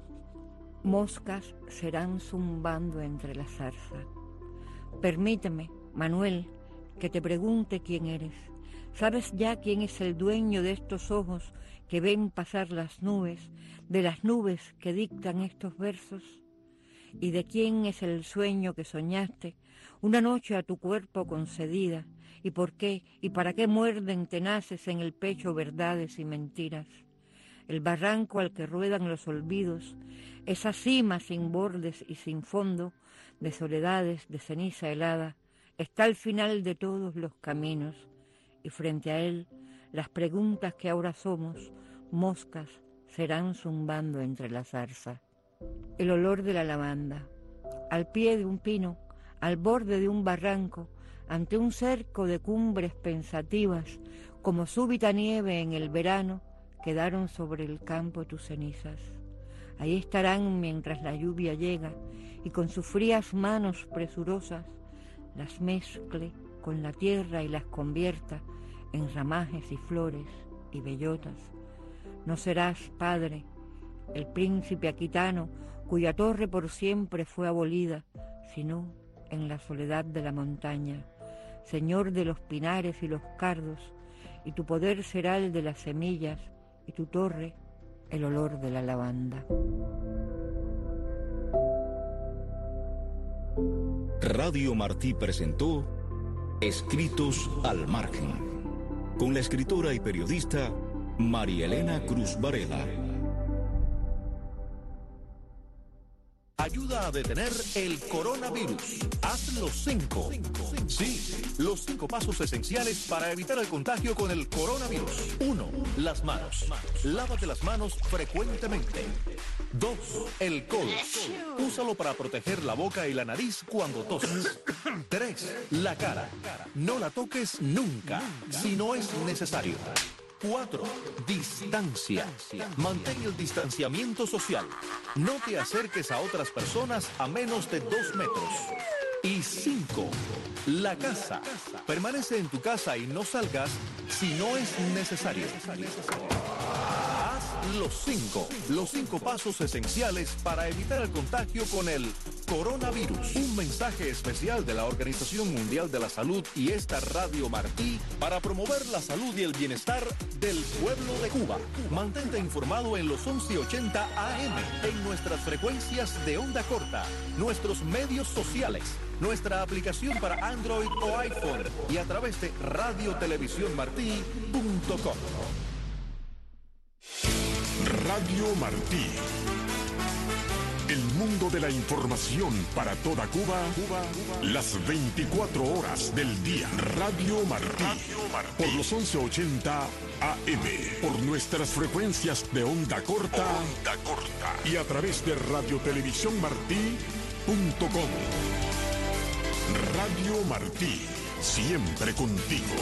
Moscas serán zumbando entre la zarza. Permíteme, Manuel, que te pregunte quién eres. ¿Sabes ya quién es el dueño de estos ojos que ven pasar las nubes, de las nubes que dictan estos versos? ¿Y de quién es el sueño que soñaste, una noche a tu cuerpo concedida? ¿Y por qué y para qué muerden tenaces en el pecho verdades y mentiras? El barranco al que ruedan los olvidos, esa cima sin bordes y sin fondo, de soledades, de ceniza helada, está al final de todos los caminos, y frente a él, las preguntas que ahora somos, moscas, serán zumbando entre la zarza. El olor de la lavanda, al pie de un pino, al borde de un barranco, ante un cerco de cumbres pensativas, como súbita nieve en el verano, quedaron sobre el campo tus cenizas. Ahí estarán mientras la lluvia llega, y con sus frías manos presurosas, las mezcle con la tierra y las convierta en ramajes y flores y bellotas. No serás, padre, el príncipe aquitano cuya torre por siempre fue abolida, sino en la soledad de la montaña, señor de los pinares y los cardos, y tu poder será el de las semillas, y tu torre el olor de la lavanda. Radio Martí presentó Escritos al Margen, con la escritora y periodista María Elena Cruz Varela. Ayuda a detener el coronavirus. Haz los 5. Sí, los 5 pasos esenciales para evitar el contagio con el coronavirus. 1. Las manos. Lávate las manos frecuentemente. 2. El codo. Úsalo para proteger la boca y la nariz cuando toses. 3. La cara. No la toques nunca, si no es necesario. 4. Distancia. Mantén el distanciamiento social. No te acerques a otras personas a menos de 2 metros. Y 5. La casa. Permanece en tu casa y no salgas si no es necesario. Haz los 5. Los 5 pasos esenciales para evitar el contagio con el coronavirus. Un mensaje especial de la Organización Mundial de la Salud y esta Radio Martí para promover la salud y el bienestar del pueblo de Cuba. Mantente informado en los 1180 AM, en nuestras frecuencias de onda corta, nuestros medios sociales, nuestra aplicación para Android o iPhone y a través de radiotelevisiónmartí.com. Radio Martí. El mundo de la información para toda Cuba, las 24 horas del día. Radio Martí, por los 1180 AM, por nuestras frecuencias de onda corta, y a través de radiotelevisiónmartí.com. Radio Martí, siempre contigo.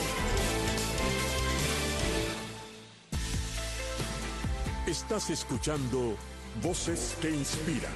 Estás escuchando Voces que Inspiran.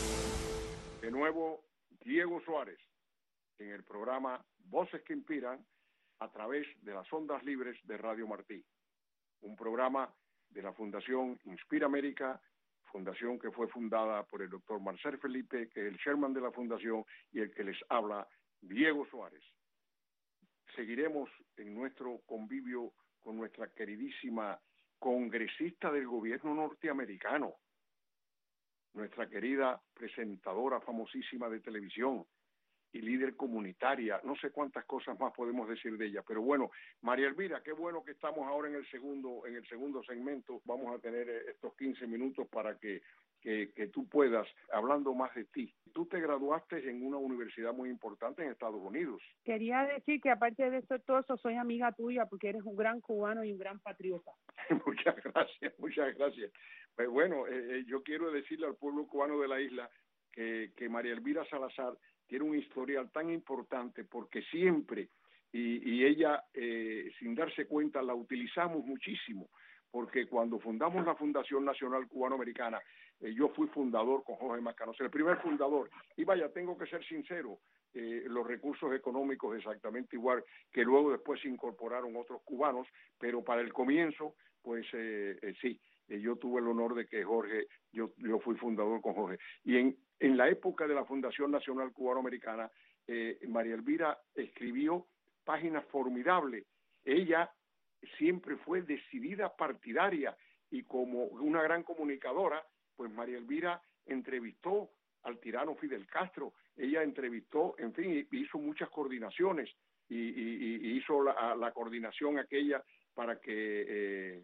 De nuevo, Diego Suárez, en el programa Voces que Inspiran, a través de las ondas libres de Radio Martí. Un programa de la Fundación Inspira América, fundación que fue fundada por el doctor Marcel Felipe, que es el chairman de la fundación, y el que les habla, Diego Suárez. Seguiremos en nuestro convivio con nuestra queridísima congresista del gobierno norteamericano, nuestra querida presentadora famosísima de televisión y líder comunitaria. No sé cuántas cosas más podemos decir de ella, pero bueno, María Elvira, qué bueno que estamos ahora en el segundo segmento. Vamos a tener estos 15 minutos para que tú puedas, hablando más de ti. Tú te graduaste en una universidad muy importante en Estados Unidos. Quería decir que aparte de todo eso, soy amiga tuya porque eres un gran cubano y un gran patriota. Muchas gracias. Pues bueno, yo quiero decirle al pueblo cubano de la isla que María Elvira Salazar tiene un historial tan importante porque siempre, y ella sin darse cuenta, la utilizamos muchísimo, porque cuando fundamos la Fundación Nacional Cubano-Americana, yo fui fundador con Jorge Mascanosa, el primer fundador, y vaya, tengo que ser sincero, los recursos económicos exactamente igual, que luego después se incorporaron otros cubanos, pero para el comienzo, pues sí, yo tuve el honor de que Jorge, yo fui fundador con Jorge, y en la época de la Fundación Nacional Cubano-Americana, María Elvira escribió páginas formidables. Ella siempre fue decidida partidaria y como una gran comunicadora, pues María Elvira entrevistó al tirano Fidel Castro, ella entrevistó, en fin, hizo muchas coordinaciones y hizo la coordinación aquella para que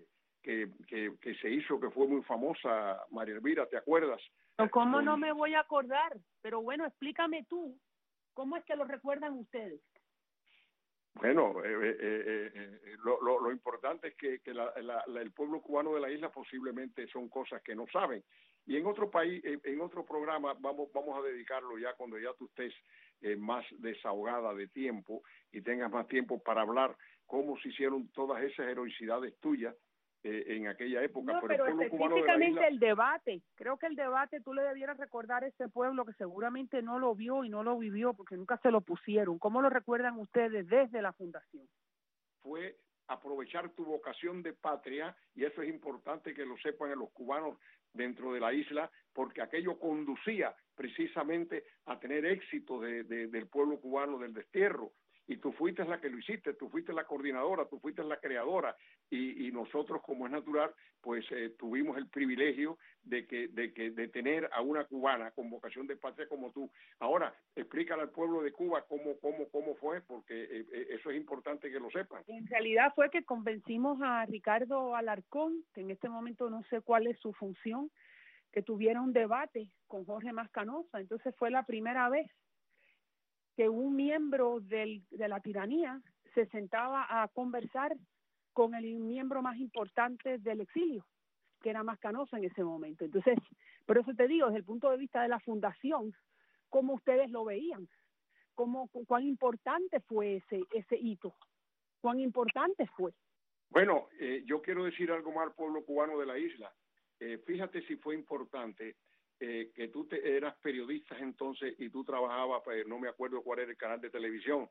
se hizo, que fue muy famosa, María Elvira, ¿te acuerdas? ¿Cómo no me voy a acordar? Pero bueno, explícame tú, ¿cómo es que lo recuerdan ustedes? Bueno, lo importante es que el pueblo cubano de la isla posiblemente son cosas que no saben. Y en otro país, en otro programa, vamos a dedicarlo ya cuando ya tú estés más desahogada de tiempo y tengas más tiempo para hablar cómo se hicieron todas esas heroicidades tuyas en aquella época. No, pero específicamente el debate. Creo que el debate tú le debieras recordar a ese pueblo que seguramente no lo vio y no lo vivió porque nunca se lo pusieron. ¿Cómo lo recuerdan ustedes desde la fundación? Fue aprovechar tu vocación de patria, y eso es importante que lo sepan los cubanos dentro de la isla, porque aquello conducía precisamente a tener éxito del pueblo cubano del destierro. Y tú fuiste la que lo hiciste, tú fuiste la coordinadora, tú fuiste la creadora, y nosotros, como es natural, pues tuvimos el privilegio de tener a una cubana con vocación de patria como tú. Ahora, explícale al pueblo de Cuba cómo fue, porque eso es importante que lo sepan. En realidad fue que convencimos a Ricardo Alarcón, que en este momento no sé cuál es su función, que tuviera un debate con Jorge Mascanosa. Entonces fue la primera vez que un miembro de la tiranía se sentaba a conversar con el miembro más importante del exilio, que era Mascanosa en ese momento. Entonces, por eso te digo, desde el punto de vista de la fundación, ¿cómo ustedes lo veían? ¿Cuán importante fue ese hito? ¿Cuán importante fue? Bueno, yo quiero decir algo más al pueblo cubano de la isla. Fíjate si fue importante que tú eras periodista entonces y tú trabajabas, no me acuerdo cuál era el canal de televisión.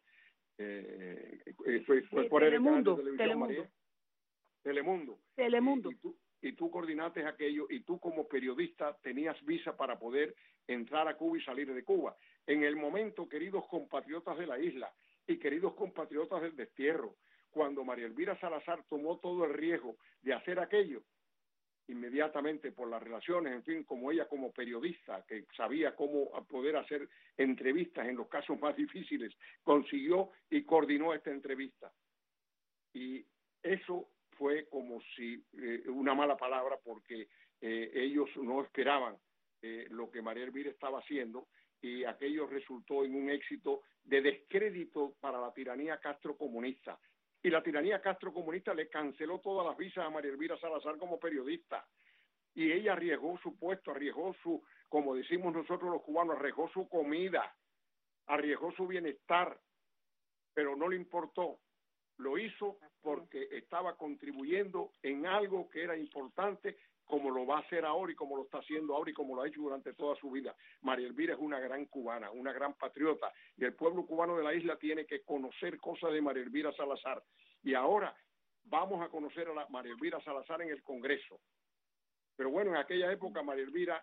¿Cuál era el canal de televisión, María? Telemundo. Y tú coordinaste aquello, y tú como periodista tenías visa para poder entrar a Cuba y salir de Cuba. En el momento, queridos compatriotas de la isla y queridos compatriotas del destierro, cuando María Elvira Salazar tomó todo el riesgo de hacer aquello, inmediatamente por las relaciones, en fin, como ella como periodista, que sabía cómo poder hacer entrevistas en los casos más difíciles, consiguió y coordinó esta entrevista. Y eso fue como si, una mala palabra, porque ellos no esperaban lo que María Elvira estaba haciendo, y aquello resultó en un éxito de descrédito para la tiranía castrocomunista. Y la tiranía castrocomunista le canceló todas las visas a María Elvira Salazar como periodista. Y ella arriesgó su puesto, arriesgó su, como decimos nosotros los cubanos, arriesgó su comida, arriesgó su bienestar, pero no le importó. Lo hizo porque estaba contribuyendo en algo que era importante, como lo va a hacer ahora y como lo está haciendo ahora y como lo ha hecho durante toda su vida. María Elvira es una gran cubana, una gran patriota, y el pueblo cubano de la isla tiene que conocer cosas de María Elvira Salazar. Y ahora vamos a conocer a la María Elvira Salazar en el Congreso. Pero bueno, en aquella época, María Elvira,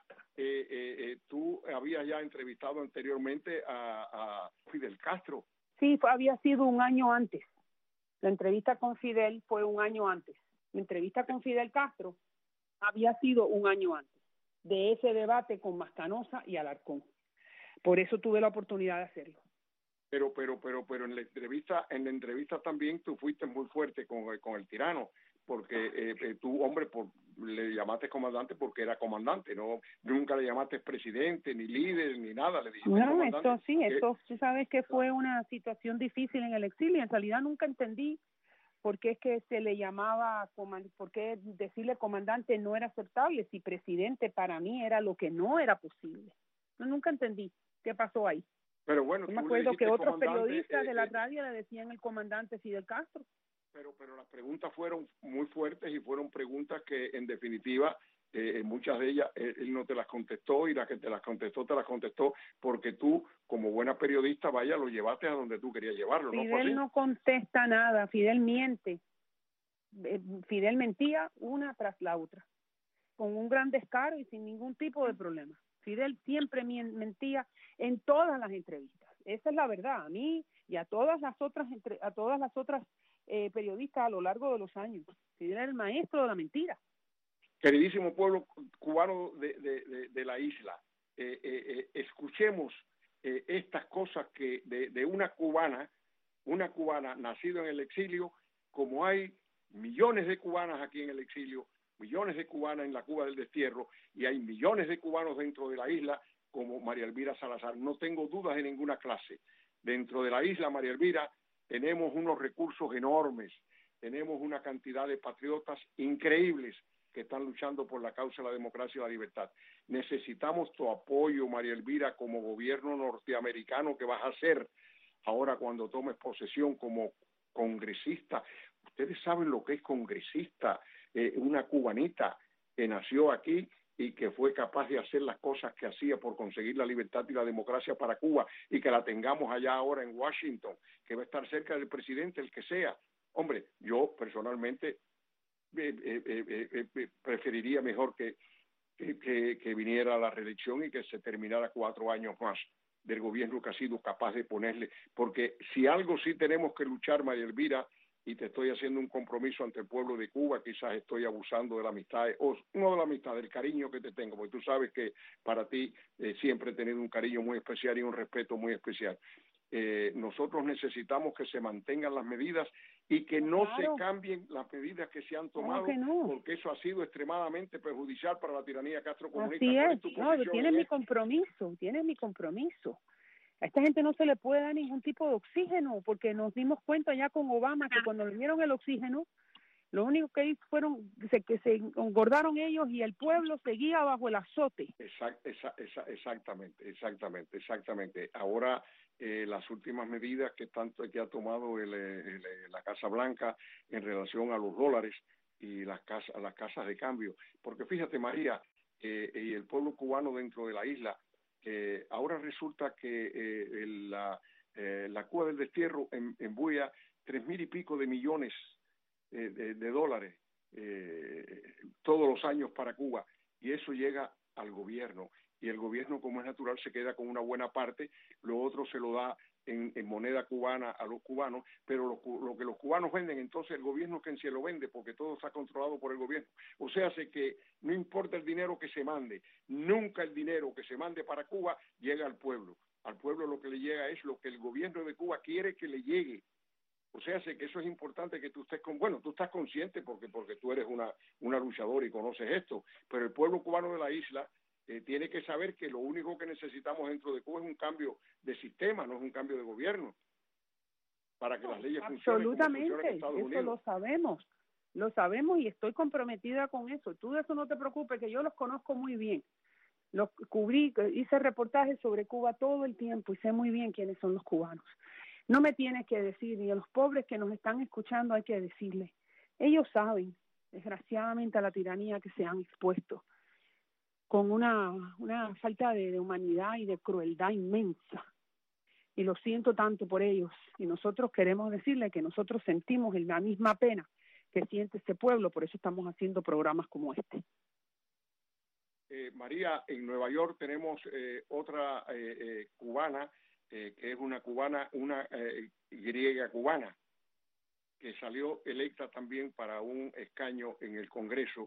tú habías ya entrevistado anteriormente a Fidel Castro. Sí, había sido un año antes. La entrevista con Fidel fue un año antes. La entrevista con Fidel Castro había sido un año antes de ese debate con Mascanosa y Alarcón. Por eso tuve la oportunidad de hacerlo. Pero en la entrevista también tú fuiste muy fuerte con el tirano, porque tú, hombre, le llamaste comandante porque era comandante, no, nunca le llamaste presidente, ni líder, ni nada, le dijiste comandante. Esto sí, esto tú sabes que fue una situación difícil en el exilio. En realidad nunca entendí por qué es que se le llamaba, por qué decirle comandante no era aceptable, si presidente para mí era lo que no era posible. No, nunca entendí qué pasó ahí. Pero bueno, yo me acuerdo que otros periodistas de la radio le decían el comandante Fidel Castro. Pero las preguntas fueron muy fuertes y fueron preguntas que en definitiva muchas de ellas él no te las contestó, y las que te las contestó porque tú, como buena periodista, lo llevaste a donde tú querías llevarlo. Fidel no contesta nada, Fidel miente. Fidel mentía una tras la otra, con un gran descaro y sin ningún tipo de problema. Fidel siempre mentía en todas las entrevistas. Esa es la verdad, a mí y a todas las otras periodistas a lo largo de los años. Fidel era el maestro de la mentira. Queridísimo pueblo cubano de la isla, escuchemos estas cosas que de una cubana nacida en el exilio, como hay millones de cubanas aquí en el exilio, millones de cubanas en la Cuba del destierro, y hay millones de cubanos dentro de la isla como María Elvira Salazar. No tengo dudas de ninguna clase. Dentro de la isla, María Elvira, tenemos unos recursos enormes, tenemos una cantidad de patriotas increíbles que están luchando por la causa de la democracia y la libertad. Necesitamos tu apoyo, María Elvira, como gobierno norteamericano que vas a hacer ahora cuando tomes posesión como congresista. Ustedes saben lo que es congresista, una cubanita que nació aquí y que fue capaz de hacer las cosas que hacía por conseguir la libertad y la democracia para Cuba, y que la tengamos allá ahora en Washington, que va a estar cerca del presidente, el que sea. Hombre, yo personalmente preferiría mejor que viniera a la reelección y que se terminara 4 años más del gobierno que ha sido capaz de ponerle, porque si algo sí tenemos que luchar, María Elvira, y te estoy haciendo un compromiso ante el pueblo de Cuba, quizás estoy abusando de la amistad, o no de la amistad, del cariño que te tengo, porque tú sabes que para ti siempre he tenido un cariño muy especial y un respeto muy especial. Nosotros necesitamos que se mantengan las medidas y que no se cambien las medidas que se han tomado, porque eso ha sido extremadamente perjudicial para la tiranía castrocomunista. Así es, tienes mi compromiso. A esta gente no se le puede dar ningún tipo de oxígeno, porque nos dimos cuenta ya con Obama que cuando le dieron el oxígeno, lo único que hizo que se engordaron ellos y el pueblo seguía bajo el azote. Exactamente. Ahora las últimas medidas que ha tomado la Casa Blanca en relación a los dólares y las casas de cambio, porque fíjate, María, y el pueblo cubano dentro de la isla, ahora resulta que la Cuba del destierro embulla 3,000 y pico de millones de dólares todos los años para Cuba, y eso llega al gobierno, y el gobierno, como es natural, se queda con una buena parte, lo otro se lo da en moneda cubana a los cubanos, pero lo que los cubanos venden, entonces el gobierno es quien se lo vende, porque todo está controlado por el gobierno. O sea, que no importa el dinero que se mande, nunca el dinero que se mande para Cuba llega al pueblo. Al pueblo lo que le llega es lo que el gobierno de Cuba quiere que le llegue. O sea, que eso es importante que tú estés tú estás consciente porque tú eres una luchadora y conoces esto, pero el pueblo cubano de la isla tiene que saber que lo único que necesitamos dentro de Cuba es un cambio de sistema, no es un cambio de gobierno, para que las leyes funcionen como funcionan en Estados Unidos. Lo sabemos y estoy comprometida con eso. Tú de eso no te preocupes, que yo los conozco muy bien. Los cubrí, hice reportajes sobre Cuba todo el tiempo y sé muy bien quiénes son los cubanos. No me tienes que decir, ni a los pobres que nos están escuchando hay que decirles. Ellos saben, desgraciadamente, a la tiranía que se han expuesto, con una falta de humanidad y de crueldad inmensa. Y lo siento tanto por ellos. Y nosotros queremos decirles que nosotros sentimos la misma pena que siente este pueblo, por eso estamos haciendo programas como este. María, en Nueva York tenemos otra cubana, que es una cubana, una griega cubana, que salió electa también para un escaño en el Congreso,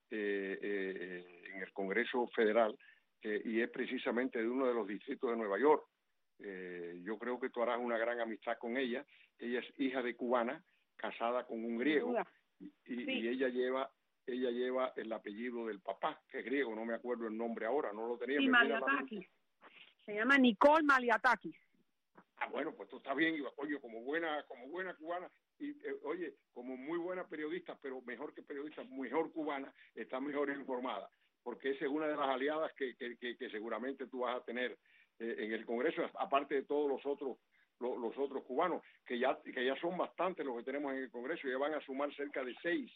Federal, y es precisamente de uno de los distritos de Nueva York. Yo creo que tú harás una gran amistad con ella. Ella es hija de cubana, casada con un griego, y ella lleva el apellido del papá, que es griego, no me acuerdo el nombre ahora, no lo tenía. Sí, Maliatakis. Se llama Nicole Maliatakis. Ah, bueno, pues tú estás bien, oye, como buena cubana, y oye, como muy buena periodista, pero mejor que periodista, mejor cubana, está mejor informada, porque esa es una de las aliadas que seguramente tú vas a tener en el Congreso, aparte de todos los otros cubanos, que ya son bastantes los que tenemos en el Congreso, ya van a sumar cerca de 6.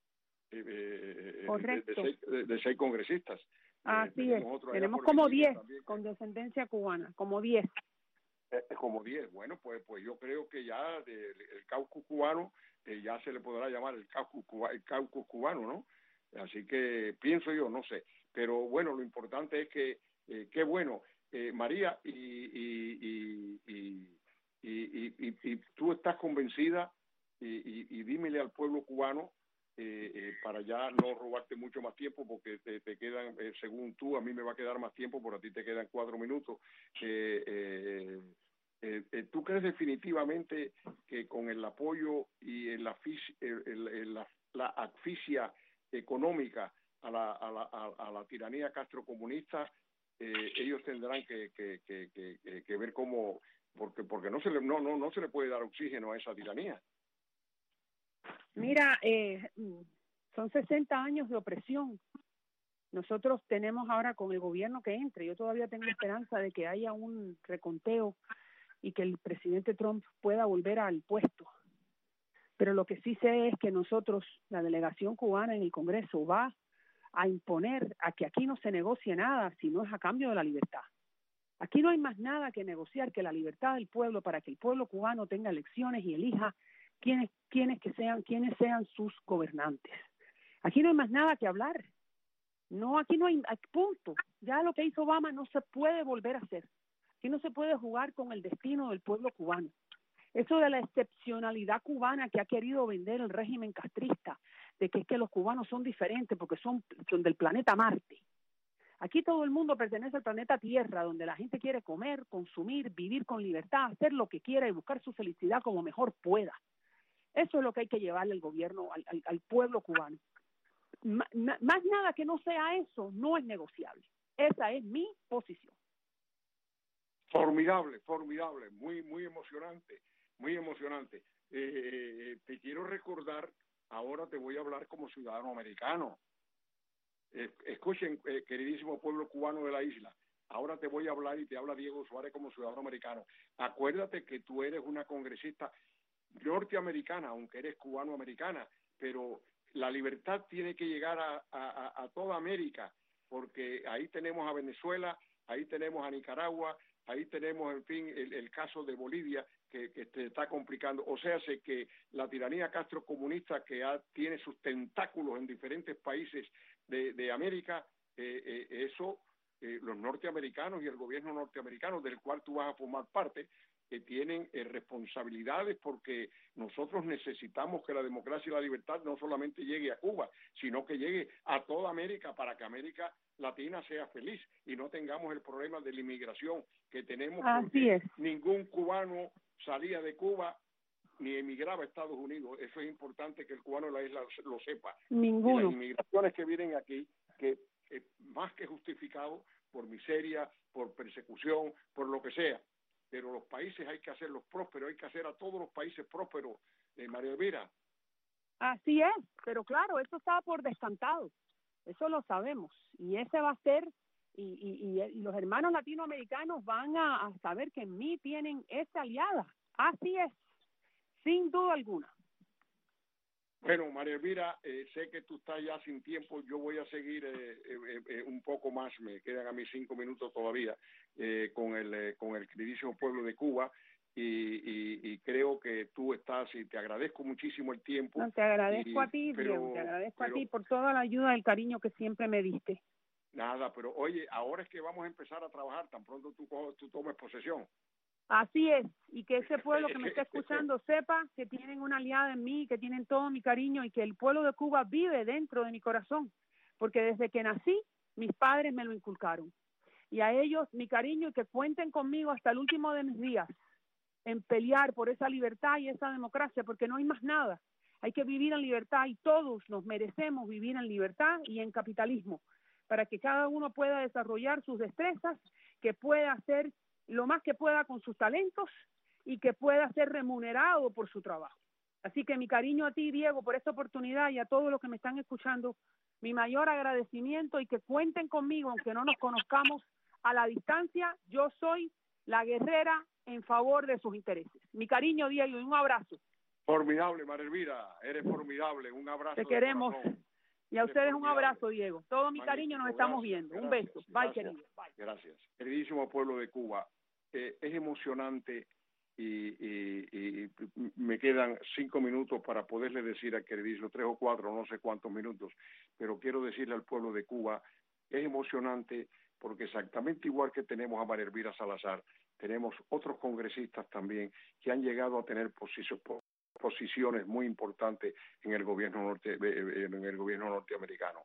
De 6 congresistas. Así es, tenemos como 10 con descendencia cubana, como 10. Como 10, bueno, pues yo creo que ya el caucus cubano ya se le podrá llamar el caucus cubano, ¿no? Así que pienso yo, no sé, pero bueno, lo importante es que qué bueno, María, y tú estás convencida, y dímele al pueblo cubano, para ya no robarte mucho más tiempo, porque te quedan, según tú, a mí me va a quedar más tiempo, pero a ti te quedan 4 minutos. ¿Tú crees definitivamente que con el apoyo y la asfixia económica a la tiranía castrocomunista, ellos tendrán que ver cómo, porque no se le puede dar oxígeno a esa tiranía? Mira, son 60 años de opresión. Nosotros tenemos ahora con el gobierno que entre, yo todavía tengo esperanza de que haya un reconteo y que el presidente Trump pueda volver al puesto. Pero lo que sí sé es que nosotros, la delegación cubana en el Congreso, va a imponer a que aquí no se negocie nada, si no es a cambio de la libertad. Aquí no hay más nada que negociar que la libertad del pueblo, para que el pueblo cubano tenga elecciones y elija quiénes sean sus gobernantes. Aquí no hay más nada que hablar. No, aquí no hay punto. Ya lo que hizo Obama no se puede volver a hacer. Aquí no se puede jugar con el destino del pueblo cubano. Eso de la excepcionalidad cubana que ha querido vender el régimen castrista, de que es que los cubanos son diferentes porque son del planeta Marte. Aquí todo el mundo pertenece al planeta Tierra, donde la gente quiere comer, consumir, vivir con libertad, hacer lo que quiera y buscar su felicidad como mejor pueda. Eso es lo que hay que llevarle al gobierno, al pueblo cubano. Más nada que no sea eso no es negociable. Esa es mi posición. Formidable, muy emocionante, muy emocionante. Te quiero recordar, ahora te voy a hablar como ciudadano americano. Escuchen, queridísimo pueblo cubano de la isla, ahora te voy a hablar y te habla Diego Suárez como ciudadano americano. Acuérdate que tú eres una congresista norteamericana, aunque eres cubano-americana, pero la libertad tiene que llegar a toda América, porque ahí tenemos a Venezuela, ahí tenemos a Nicaragua, ahí tenemos, en fin, el caso de Bolivia, que se está complicando. O sea, sé que la tiranía castrocomunista que tiene sus tentáculos en diferentes países de América, los norteamericanos y el gobierno norteamericano, del cual tú vas a formar parte, que tienen responsabilidades, porque nosotros necesitamos que la democracia y la libertad no solamente llegue a Cuba, sino que llegue a toda América, para que América Latina sea feliz y no tengamos el problema de la inmigración que tenemos. Así es. Ningún cubano salía de Cuba ni emigraba a Estados Unidos. Eso es importante que el cubano de la isla lo sepa. Ninguno. Y las inmigraciones que vienen aquí, que más que justificado por miseria, por persecución, por lo que sea. Pero los países hay que hacerlos prósperos, hay que hacer a todos los países prósperos, María Elvira. Así es, pero claro, eso está por descantado, eso lo sabemos, y ese va a ser, y los hermanos latinoamericanos van a saber que en mí tienen esa aliada, así es, sin duda alguna. Bueno, María Elvira, sé que tú estás ya sin tiempo, yo voy a seguir un poco más, me quedan a mí 5 minutos todavía, con el queridísimo pueblo de Cuba, y creo que tú estás, y te agradezco muchísimo el tiempo. No, te agradezco a ti, Diego, te agradezco a ti por toda la ayuda y el cariño que siempre me diste. Nada, pero oye, ahora es que vamos a empezar a trabajar, tan pronto tú tomes posesión. Así es, y que ese pueblo que me está escuchando sepa que tienen una aliada en mí, que tienen todo mi cariño y que el pueblo de Cuba vive dentro de mi corazón, porque desde que nací, mis padres me lo inculcaron. Y a ellos mi cariño y que cuenten conmigo hasta el último de mis días en pelear por esa libertad y esa democracia, porque no hay más nada. Hay que vivir en libertad y todos nos merecemos vivir en libertad y en capitalismo, para que cada uno pueda desarrollar sus destrezas, que pueda hacer lo más que pueda con sus talentos y que pueda ser remunerado por su trabajo. Así que mi cariño a ti, Diego, por esta oportunidad, y a todos los que me están escuchando, mi mayor agradecimiento, y que cuenten conmigo, aunque no nos conozcamos a la distancia. Yo soy la guerrera en favor de sus intereses. Mi cariño, Diego, y un abrazo. Formidable, María Elvira, eres formidable, un abrazo. Te queremos. Y a ustedes un formidable. Abrazo, Diego. Todo mi cariño, nos estamos viendo. Un beso. Bye, querido. Bye. Gracias. Queridísimo pueblo de Cuba, es emocionante y me quedan 5 minutos para poderle decir al queridísimo, 3 o 4, no sé cuántos minutos, pero quiero decirle al pueblo de Cuba, es emocionante porque exactamente igual que tenemos a María Elvira Salazar, tenemos otros congresistas también que han llegado a tener posiciones muy importantes en el gobierno norteamericano.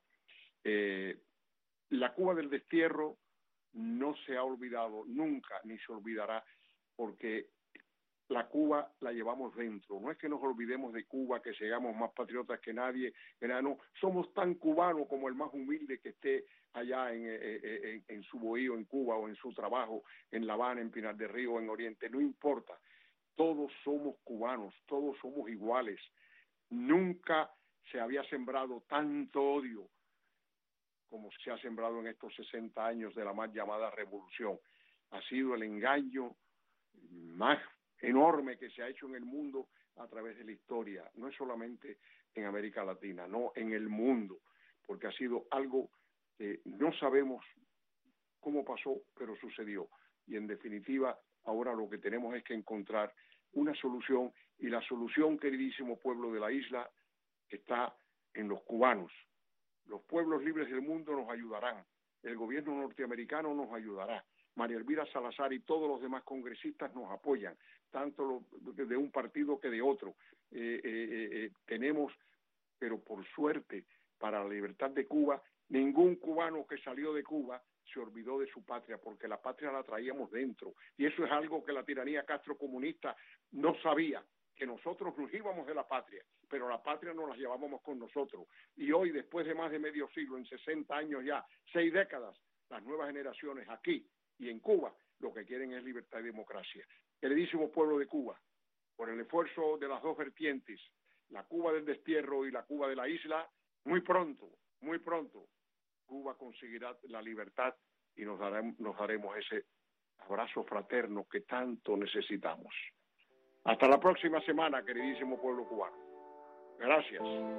La Cuba del destierro no se ha olvidado nunca, ni se olvidará, porque la Cuba la llevamos dentro. No es que nos olvidemos de Cuba, que seamos más patriotas que nadie, no, somos tan cubanos como el más humilde que esté allá en su bohío en Cuba, o en su trabajo en La Habana, en Pinar del Río, en Oriente, no importa. Todos somos cubanos, todos somos iguales. Nunca se había sembrado tanto odio como se ha sembrado en estos 60 años de la mal llamada revolución. Ha sido el engaño más enorme que se ha hecho en el mundo a través de la historia, no es solamente en América Latina, no, en el mundo, porque ha sido algo que no sabemos cómo pasó, pero sucedió. Y en definitiva, ahora lo que tenemos es que encontrar una solución, y la solución, queridísimo pueblo de la isla, está en los cubanos. Los pueblos libres del mundo nos ayudarán, el gobierno norteamericano nos ayudará, María Elvira Salazar y todos los demás congresistas nos apoyan, tanto de un partido que de otro. Tenemos, pero por suerte, para la libertad de Cuba, ningún cubano que salió de Cuba se olvidó de su patria, porque la patria la traíamos dentro, y eso es algo que la tiranía castrocomunista no sabía, que nosotros nos íbamos de la patria, pero la patria nos la llevábamos con nosotros. Y hoy, después de más de medio siglo, en 60 años ya, 6 décadas, las nuevas generaciones aquí y en Cuba lo que quieren es libertad y democracia. Queridísimo pueblo de Cuba, por el esfuerzo de las dos vertientes, la Cuba del destierro y la Cuba de la isla, muy pronto, Cuba conseguirá la libertad y nos daremos ese abrazo fraterno que tanto necesitamos. Hasta la próxima semana, queridísimo pueblo cubano. Gracias.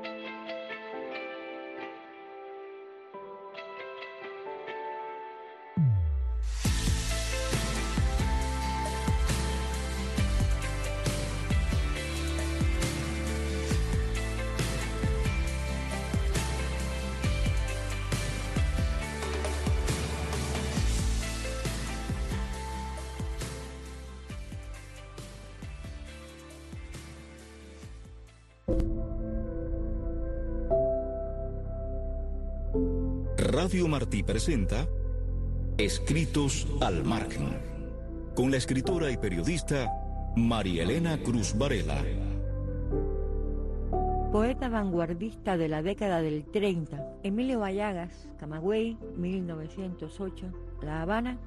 Radio Martí presenta Escritos al Margen, con la escritora y periodista María Elena Cruz Varela. poeta vanguardista de la década del 30. Emilio Vallagas, Camagüey, 1908, La Habana,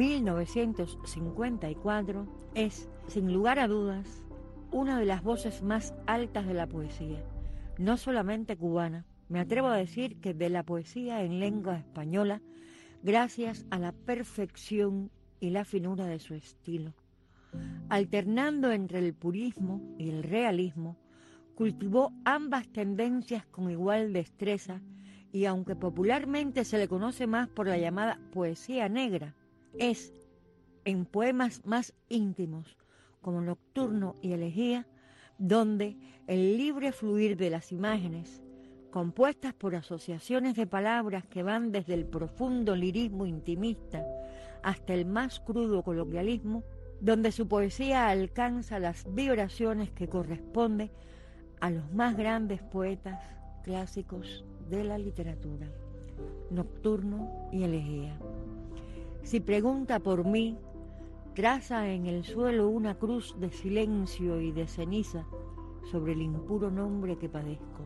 1954, es, sin lugar a dudas, una de las voces más altas de la poesía, no solamente cubana, me atrevo a decir que de la poesía en lengua española, gracias a la perfección y la finura de su estilo. Alternando entre el purismo y el realismo, cultivó ambas tendencias con igual destreza y aunque popularmente se le conoce más por la llamada poesía negra, es en poemas más íntimos como Nocturno y Elegía, donde el libre fluir de las imágenes, compuestas por asociaciones de palabras que van desde el profundo lirismo intimista hasta el más crudo coloquialismo, donde su poesía alcanza las vibraciones que corresponden a los más grandes poetas clásicos de la literatura. Nocturno y Elegía. Si pregunta por mí, traza en el suelo una cruz de silencio y de ceniza sobre el impuro nombre que padezco.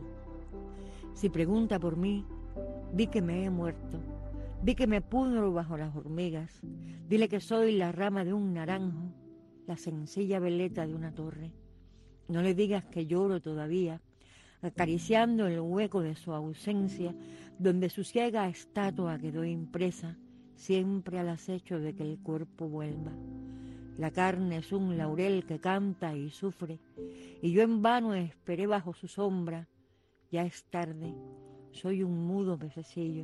Si pregunta por mí, di que me he muerto, di que me pudro bajo las hormigas, dile que soy la rama de un naranjo, la sencilla veleta de una torre. No le digas que lloro todavía, acariciando el hueco de su ausencia, donde su ciega estatua quedó impresa, siempre al acecho de que el cuerpo vuelva. La carne es un laurel que canta y sufre, y yo en vano esperé bajo su sombra. Ya es tarde, soy un mudo pececillo.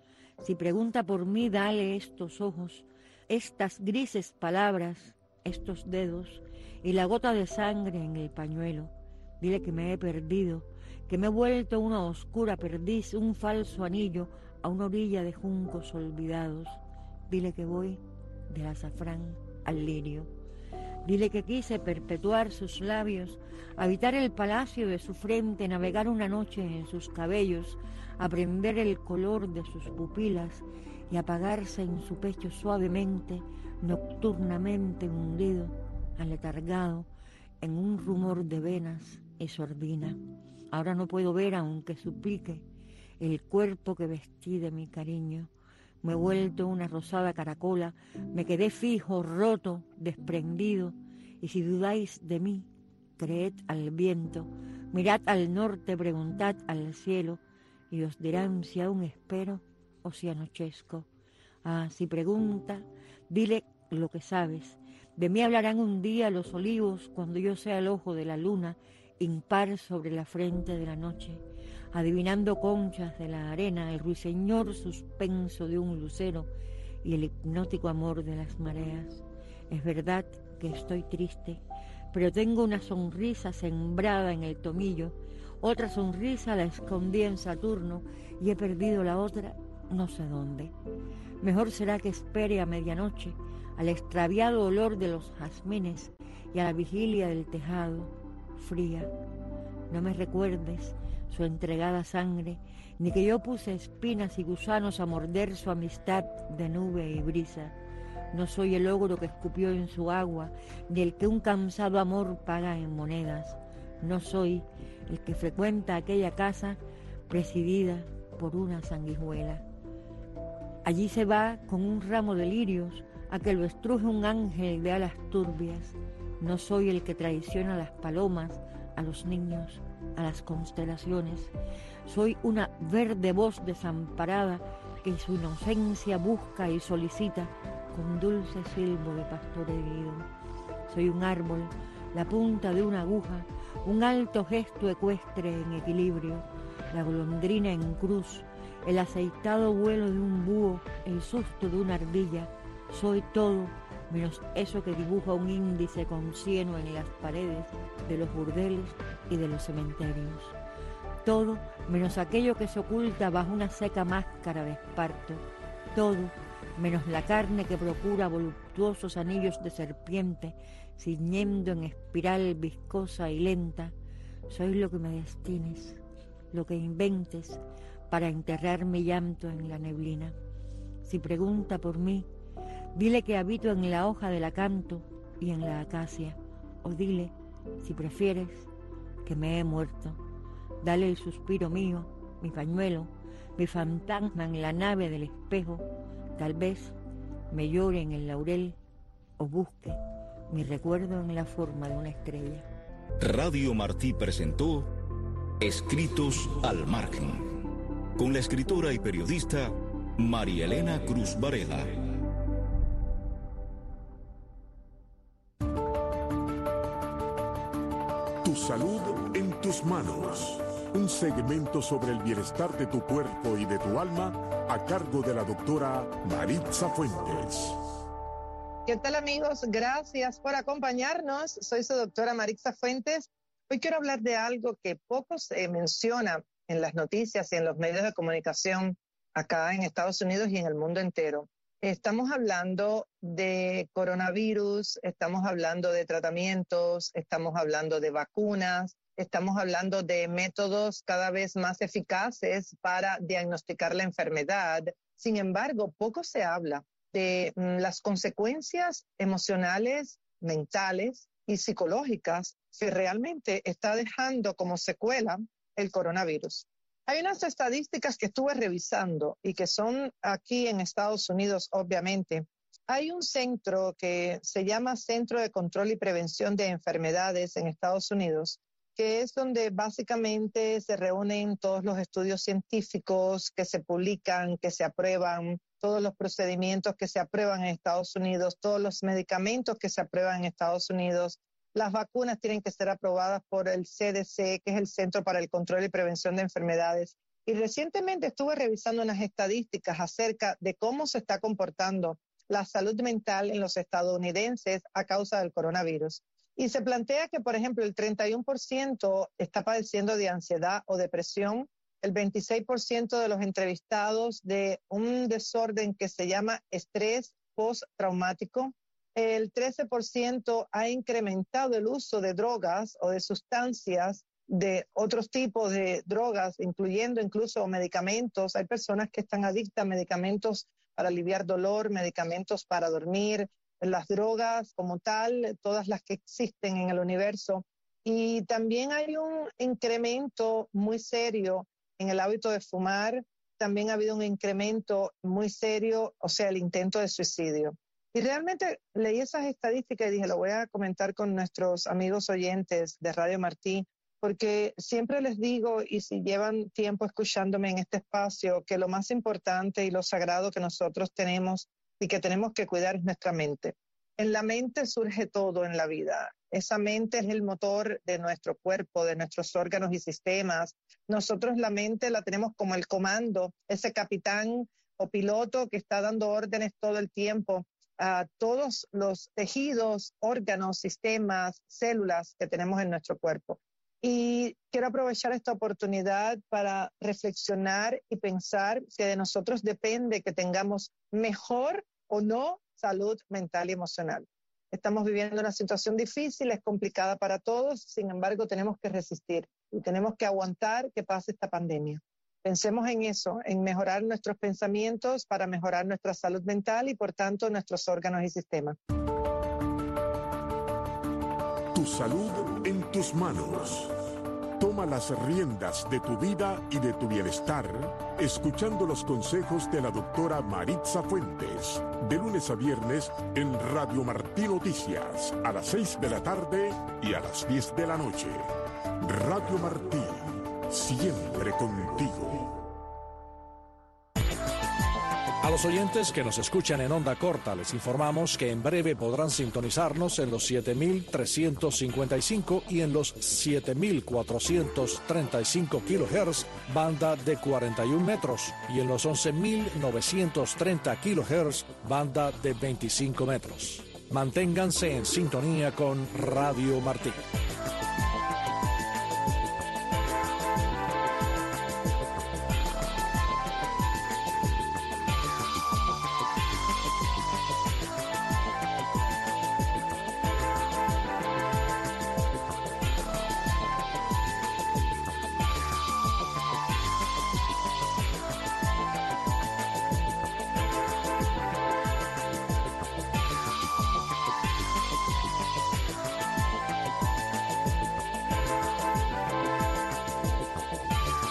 Si pregunta por mí, dale estos ojos, estas grises palabras, estos dedos, y la gota de sangre en el pañuelo. Dile que me he perdido, que me he vuelto una oscura perdiz, un falso anillo a una orilla de juncos olvidados. Dile que voy del azafrán al lirio. Dile que quise perpetuar sus labios, habitar el palacio de su frente, navegar una noche en sus cabellos, aprender el color de sus pupilas y apagarse en su pecho suavemente, nocturnamente hundido, aletargado, en un rumor de venas y sordina. Ahora no puedo ver, aunque suplique, el cuerpo que vestí de mi cariño. Me he vuelto una rosada caracola, me quedé fijo, roto, desprendido, y si dudáis de mí, creed al viento, mirad al norte, preguntad al cielo, y os dirán si aún espero o si anochezco. Ah, si pregunta, dile lo que sabes. De mí hablarán un día los olivos cuando yo sea el ojo de la luna, impar sobre la frente de la noche, adivinando conchas de la arena, el ruiseñor suspenso de un lucero y el hipnótico amor de las mareas. Es verdad que estoy triste, pero tengo una sonrisa sembrada en el tomillo, otra sonrisa la escondí en Saturno y he perdido la otra no sé dónde. Mejor será que espere a medianoche, al extraviado olor de los jazmines y a la vigilia del tejado, fría. No me recuerdes su entregada sangre, ni que yo puse espinas y gusanos a morder su amistad de nube y brisa. No soy el ogro que escupió en su agua, ni el que un cansado amor paga en monedas. No soy el que frecuenta aquella casa presidida por una sanguijuela. Allí se va con un ramo de lirios a que lo estruje un ángel de alas turbias. No soy el que traiciona a las palomas, a los niños, a las constelaciones. Soy una verde voz desamparada que su inocencia busca y solicita con dulce silbo de pastor herido. Soy un árbol, la punta de una aguja, un alto gesto ecuestre en equilibrio, la golondrina en cruz, el aceitado vuelo de un búho, el susto de una ardilla. Soy todo menos eso que dibuja un índice con cieno en las paredes de los burdeles y de los cementerios. Todo menos aquello que se oculta bajo una seca máscara de esparto. Todo menos la carne que procura voluptuosos anillos de serpiente, ciñendo en espiral viscosa y lenta. Soy lo que me destines, lo que inventes para enterrar mi llanto en la neblina. Si pregunta por mí, dile que habito en la hoja del acanto y en la acacia, o dile, si prefieres, que me he muerto. Dale el suspiro mío, mi pañuelo, mi fantasma en la nave del espejo. Tal vez me llore en el laurel o busque mi recuerdo en la forma de una estrella. Radio Martí presentó Escritos al Margen, con la escritora y periodista María Elena Cruz Varela. Tu salud en tus manos. Un segmento sobre el bienestar de tu cuerpo y de tu alma a cargo de la doctora Maritza Fuentes. ¿Qué tal, amigos? Gracias por acompañarnos. Soy su doctora Maritza Fuentes. Hoy quiero hablar de algo que poco se menciona en las noticias y en los medios de comunicación acá en Estados Unidos y en el mundo entero. Estamos hablando de coronavirus, estamos hablando de tratamientos, estamos hablando de vacunas, estamos hablando de métodos cada vez más eficaces para diagnosticar la enfermedad. Sin embargo, poco se habla de las consecuencias emocionales, mentales y psicológicas que realmente está dejando como secuela el coronavirus. Hay unas estadísticas que estuve revisando y que son aquí en Estados Unidos, obviamente. Hay un centro que se llama Centro de Control y Prevención de Enfermedades en Estados Unidos, que es donde básicamente se reúnen todos los estudios científicos que se publican, que se aprueban, todos los procedimientos que se aprueban en Estados Unidos, todos los medicamentos que se aprueban en Estados Unidos. Las vacunas tienen que ser aprobadas por el CDC, que es el Centro para el Control y Prevención de Enfermedades. Y recientemente estuve revisando unas estadísticas acerca de cómo se está comportando la salud mental en los estadounidenses a causa del coronavirus. Y se plantea que, por ejemplo, el 31% está padeciendo de ansiedad o depresión, el 26% de los entrevistados de un desorden que se llama estrés postraumático, el 13% ha incrementado el uso de drogas o de sustancias, de otros tipos de drogas, incluyendo incluso medicamentos. Hay personas que están adictas a medicamentos para aliviar dolor, medicamentos para dormir, las drogas como tal, todas las que existen en el universo. Y también hay un incremento muy serio en el hábito de fumar. También ha habido un incremento muy serio, o sea, el intento de suicidio. Y realmente leí esas estadísticas y dije, lo voy a comentar con nuestros amigos oyentes de Radio Martí, porque siempre les digo, y si llevan tiempo escuchándome en este espacio, que lo más importante y lo sagrado que nosotros tenemos y que tenemos que cuidar es nuestra mente. En la mente surge todo en la vida. Esa mente es el motor de nuestro cuerpo, de nuestros órganos y sistemas. Nosotros la mente la tenemos como el comando, ese capitán o piloto que está dando órdenes todo el tiempo a todos los tejidos, órganos, sistemas, células que tenemos en nuestro cuerpo. Y quiero aprovechar esta oportunidad para reflexionar y pensar que de nosotros depende que tengamos mejor o no salud mental y emocional. Estamos viviendo una situación difícil, es complicada para todos, sin embargo tenemos que resistir y tenemos que aguantar que pase esta pandemia. Pensemos en eso, en mejorar nuestros pensamientos para mejorar nuestra salud mental y por tanto nuestros órganos y sistemas. Tu salud en tus manos. Toma las riendas de tu vida y de tu bienestar, escuchando los consejos de la doctora Maritza Fuentes, de lunes a viernes en Radio Martí Noticias, a las 6 de la tarde y a las 10 de la noche. Radio Martí, siempre contigo. A los oyentes que nos escuchan en onda corta, les informamos que en breve podrán sintonizarnos en los 7.355 y en los 7.435 kHz, banda de 41 metros, y en los 11.930 kHz, banda de 25 metros. Manténganse en sintonía con Radio Martí.